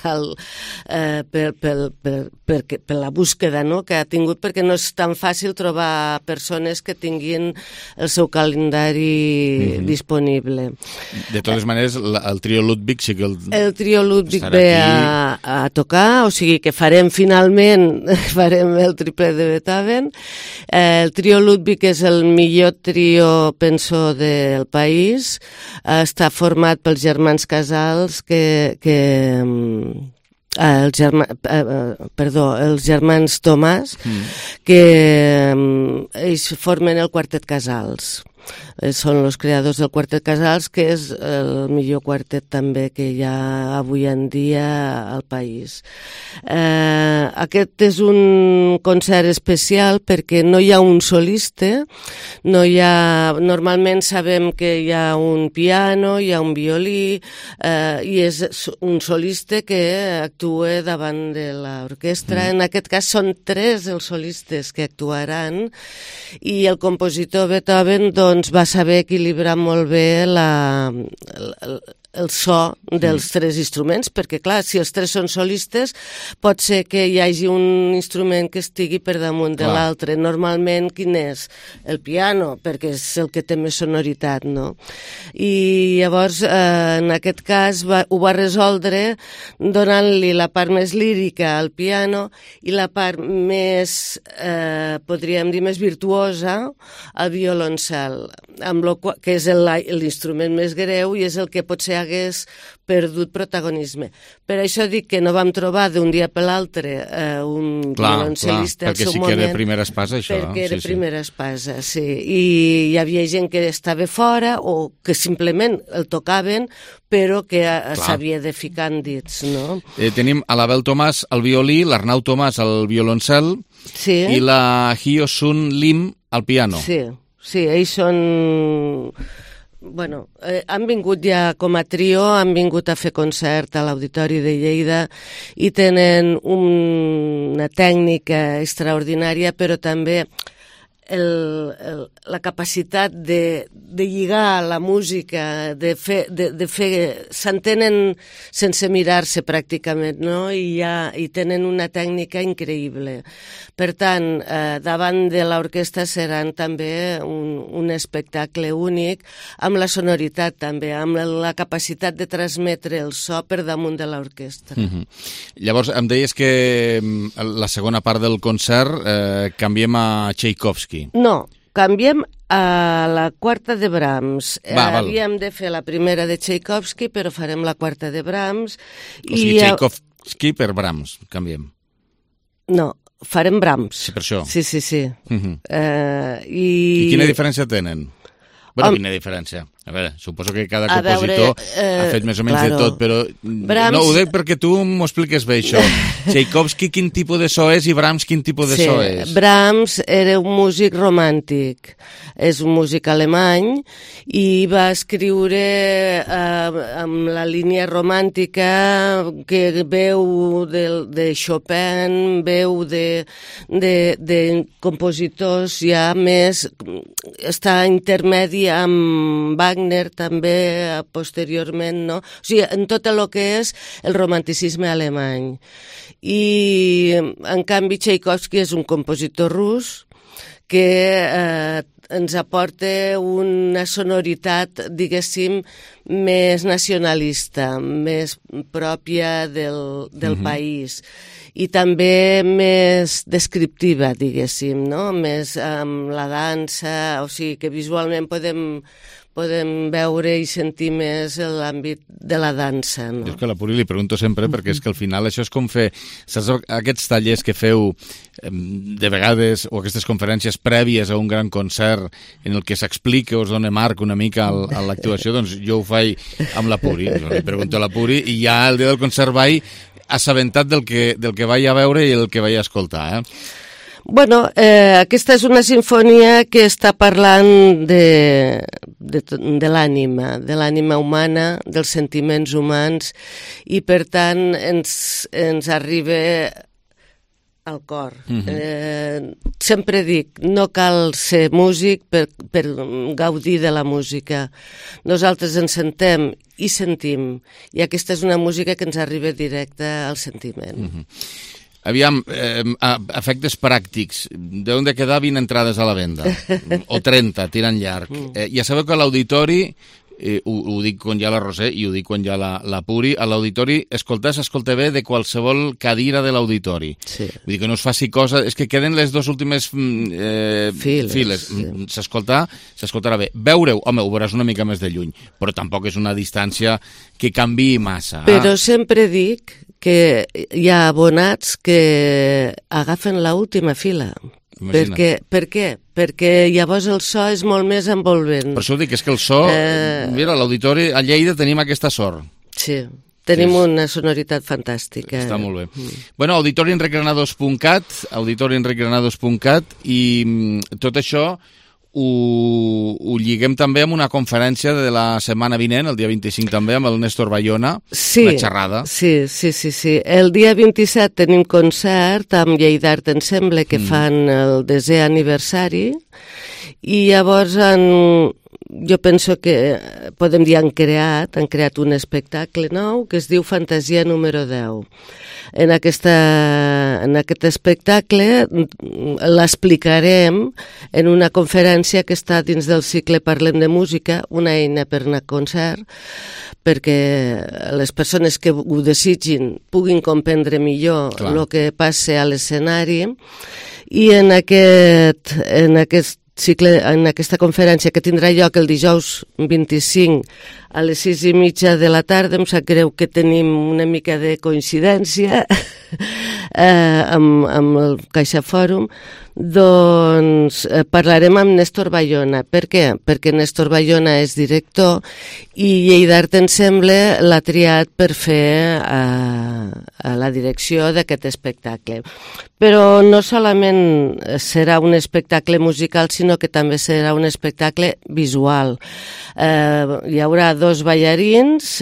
per la búsqueda que ha tingut, perquè no és tan fàcil trobar persones que tinguin el seu calendari disponible. De totes maneres, el trio Ludwig sí que el trio Ludwig ve a tocar, o sigui que farem el triple de Beethoven. El trio Ludwig és el millor trio, penso, del país. Està format pels germans Casals els germans Tomàs, que ells formen el quartet Casals. Són els creadors del quartet Casals, que és el millor quartet també que hi ha avui en dia al país. Aquest és un concert especial perquè no hi ha un solista, normalment sabem que hi ha un piano, hi ha un violí, i és un solista que actua davant de l'orquestra. En aquest cas són 3 els solistes que actuaran, i el compositor Beethoven doncs va saber equilibrar molt bé el so dels 3 instruments, perquè clar, si els 3 són solistes pot ser que hi hagi un instrument que estigui per damunt de l'altre. Normalment quin és? El piano, perquè és el que té més sonoritat, no? I llavors en aquest cas ho va resoldre donant-li la part més lírica al piano i la part més, podríem dir, més virtuosa al violoncel, que és l'instrument més greu i és el que potser hagués perdut protagonisme. Per això dic que no vam trobar d'un dia per l'altre un violoncel·lista al seu moment. Perquè sí que era primera espasa, això. Perquè era primera espasa, sí. I hi havia gent que estava fora o que simplement el tocaven, però que s'havia de ficar en dits, no? Tenim a l'Abel Tomàs al violí, l'Arnau Tomàs al violoncel i la Hyo Sun Lim al piano. Sí, ells són... Bueno, han vingut ja com a trio, han vingut a fer concert a l'Auditori de Lleida i tenen una tècnica extraordinària, però també la capacitat de lligar la música, de fer s'entenen sense mirar-se pràcticament, no? I tenen una tècnica increïble. Per tant, davant de l'orquestra seran també un espectacle únic, amb la sonoritat també, amb la capacitat de transmetre el so per damunt de l'orquestra. Llavors, em deies que la segona part del concert canviem a Tchaikovsky. No, canviem a la quarta de Brahms. Havíem de fer la primera de Tchaikovsky, però farem la quarta de Brahms. O sigui, Tchaikovsky per Brahms, canviem. No, farem Brahms. Sí, per això. Sí. I quina diferència tenen? Bueno, quina diferència? A veure, suposo que cada compositor ha fet més o menys de tot, però no ho dic perquè tu m'ho expliques bé, això. Tchaikovsky quin tipus de so és i Brahms quin tipus de so és? Brahms era un músic romàntic, és un músic alemany i va escriure amb la línia romàntica que veu de Chopin, veu de compositors ja més, està intermedi amb Wagner també posteriorment, no? O sigui, en tot el que és el romanticisme alemany. I en canvi Tchaikovsky és un compositor rus que ens aporta una sonoritat, diguéssim, més nacionalista, més pròpia del país i també més descriptiva, diguéssim, no? Més amb la dansa, o sigui que visualment podem veure i sentir més l'àmbit de la dansa. No? Jo és que a la Puri li pregunto sempre, perquè és que al final això és com fer, saps, aquests tallers que feu de vegades, o aquestes conferències prèvies a un gran concert en el que s'explica o es dona marc una mica a l'actuació, doncs jo ho faig amb la Puri. Li pregunto a la Puri i ja el dia del concert vaig assabentat del que vaig a veure i el que vaig a escoltar, Bueno, aquesta és una sinfonia que està parlant de l'ànima humana, dels sentiments humans, i per tant ens arriba al cor. Sempre dic, no cal ser músic per gaudir de la música. Nosaltres ens sentem i sentim, i aquesta és una música que ens arriba directa al sentiment. Aviam, efectes pràctics. Deuen de quedar 20 entrades a la venda, o 30, tirant llarg. Ja sabeu que a l'auditori, ho dic quan hi ha la Roser i ho dic quan hi ha la Puri, a l'auditori s'escolta bé de qualsevol cadira de l'auditori. Vull dir que no es faci cosa... És que queden les dues últimes files. S'escoltarà bé. Veure-ho, home, ho veuràs una mica més de lluny, però tampoc és una distància que canviï massa. Però sempre dic que hi ha abonats que agafen l'última fila. Per què? Perquè llavors el so és molt més envolvent. Per això dic, és que el so... Mira, a l'auditori a Lleida tenim aquesta sort. Sí, tenim una sonoritat fantàstica. Està molt bé. Bueno, auditorienrecrenados.cat i tot això ho lliguem també amb una conferència de la setmana vinent, el dia 25 també, amb el Néstor Bayona, una xerrada. Sí. El dia 27 tenim concert amb Lleida Art Ensemble, que fan el 10è aniversari, i llavors jo penso que podem dir han creat un espectacle nou que es diu Fantasia número 10. En aquest espectacle l'explicarem en una conferència que està dins del cicle Parlem de Música, una eina per anar a concert, perquè les persones que ho desitgin puguin comprendre millor el que passa a l'escenari, i en aquesta conferència que tindrà lloc el dijous 25 a les 6:30 de la tarda, em sap greu que tenim una mica de coincidència amb el CaixaFòrum, doncs parlarem amb Néstor Bayona. Per què? Perquè Néstor Bayona és director i Lleida Art Ensemble l'ha triat per fer la direcció d'aquest espectacle. Però no solament serà un espectacle musical, sinó que també serà un espectacle visual. Hi haurà 2 ballarins,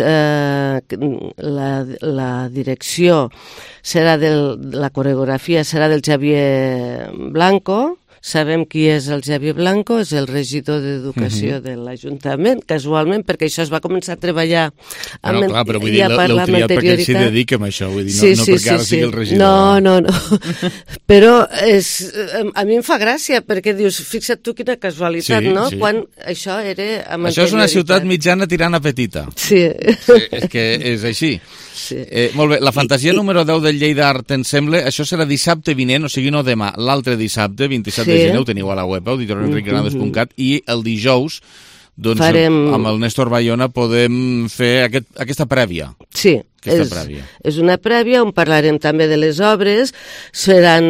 la direcció serà la coreografia serà del Xavier Blanco. Sabem qui és el Xavier Blanco, és el regidor d'Educació de l'Ajuntament, casualment, perquè això es va començar a treballar i a parlar amb anterioritat. Perquè s'hi dedica a això, vull dir, no perquè ara sigui el regidor. No. Però a mi em fa gràcia, perquè dius, fixa't tu quina casualitat, no? Quan això era amb anterioritat. Això és una ciutat mitjana tirant a petita. Sí. És que és així. Molt bé, la fantasia número 10 del Lleida Art Ensemble, això serà dissabte vinent, o sigui no demà, l'altre dissabte, 27 de gener, ho teniu a la web, auditorienrecrenados.cat, i el dijous, doncs amb el Néstor Bayona podem fer aquesta prèvia. Sí, És una prèvia on parlarem també de les obres. Seran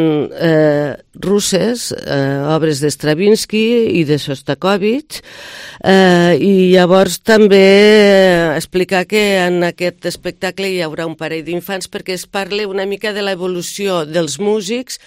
russes, obres d'Stravinsky i de Shostakovich, i llavors també explicar que en aquest espectacle hi haurà un parell d'infants perquè es parla una mica de l'evolució dels músics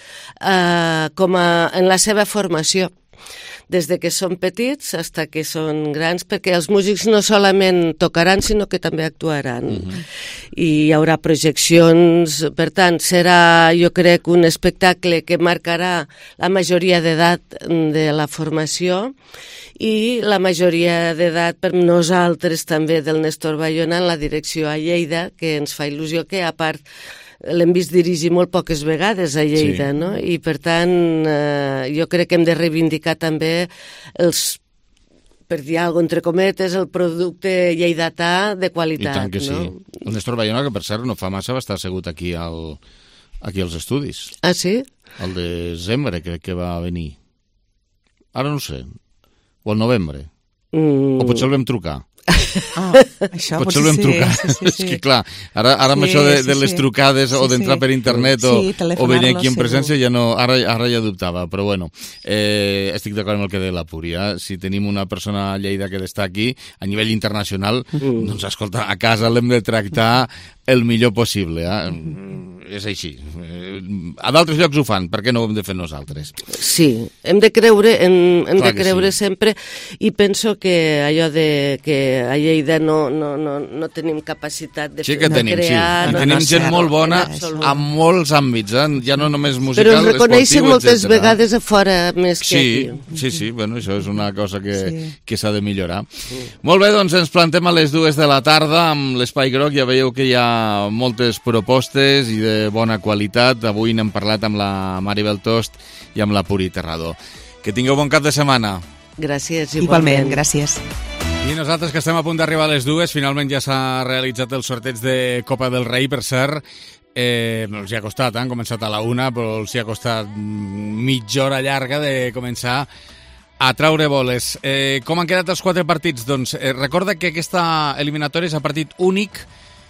en la seva formació, des de que són petits fins que són grans, perquè els músics no solament tocaran, sinó que també actuaran. I hi haurà projeccions, per tant, serà, jo crec, un espectacle que marcarà la majoria d'edat de la formació i la majoria d'edat per nosaltres també del Néstor Bayona en la direcció a Lleida, que ens fa il·lusió que, a part, l'hem vist dirigir molt poques vegades a Lleida, no? I per tant jo crec que hem de reivindicar també per dir alguna cosa, entre cometes, el producte lleidatà de qualitat. I tant que sí. El Néstor Bayona, que per cert no fa massa va estar assegut aquí als estudis. Ah, sí? Al desembre crec que va venir. Ara no sé. O al novembre. O potser el vam trucar. Això potser el vam trucar. És que clar, ara amb això de les trucades o d'entrar per internet o venir aquí en presència ja no, ara ja dubtava, però bueno, estic d'acord amb el que deia la Púria. Si tenim una persona a Lleida que està aquí a nivell internacional, doncs escolta, a casa l'hem de tractar el millor possible, és així. A d'altres llocs ho fan, per què no ho hem de fer nosaltres? Sí, hem de creure, sempre, i penso que allò de que a Lleida no tenim capacitat de crear... Sí, tenim gent molt bona en molts àmbits, ja no només musical, esportiu, etc. Però ens reconeixen moltes vegades a fora més que aquí. Sí, bueno, això és una cosa que s'ha de millorar. Molt bé, doncs ens plantem a les 2 de la tarda amb l'Espai Groc, ja veieu que hi ha moltes propostes i de bona qualitat. Avui n'hem parlat amb la Maribel Tost i amb la Puri Terrador. Que tingueu bon cap de setmana. Gràcies, igualment. Gràcies. I nosaltres, que estem a punt d'arribar a les 2, finalment ja s'ha realitzat el sorteig de Copa del Rei, per cert. Els hi ha costat, han començat a la 1, però els hi ha costat mitja hora llarga de començar a traure boles. Com han quedat els 4 partits? Doncs recorda que aquesta eliminatòria és a partit únic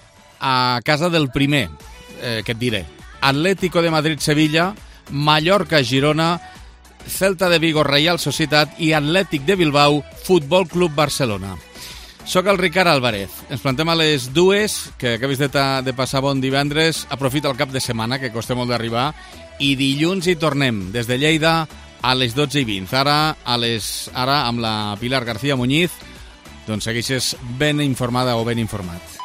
a casa del primer, que et diré. Atlético de Madrid-Sevilla, Mallorca-Girona, Celta de Vigo, Real Societat i Atlètic de Bilbao, Futbol Club Barcelona. Soc el Ricard Álvarez. Ens plantem a les 2, que acabis de passar bon divendres. Aprofita el cap de setmana, que costa molt d'arribar, i dilluns hi tornem, des de Lleida, a les 12:20. Ara amb la Pilar García Muñiz, doncs segueixes ben informada o ben informat.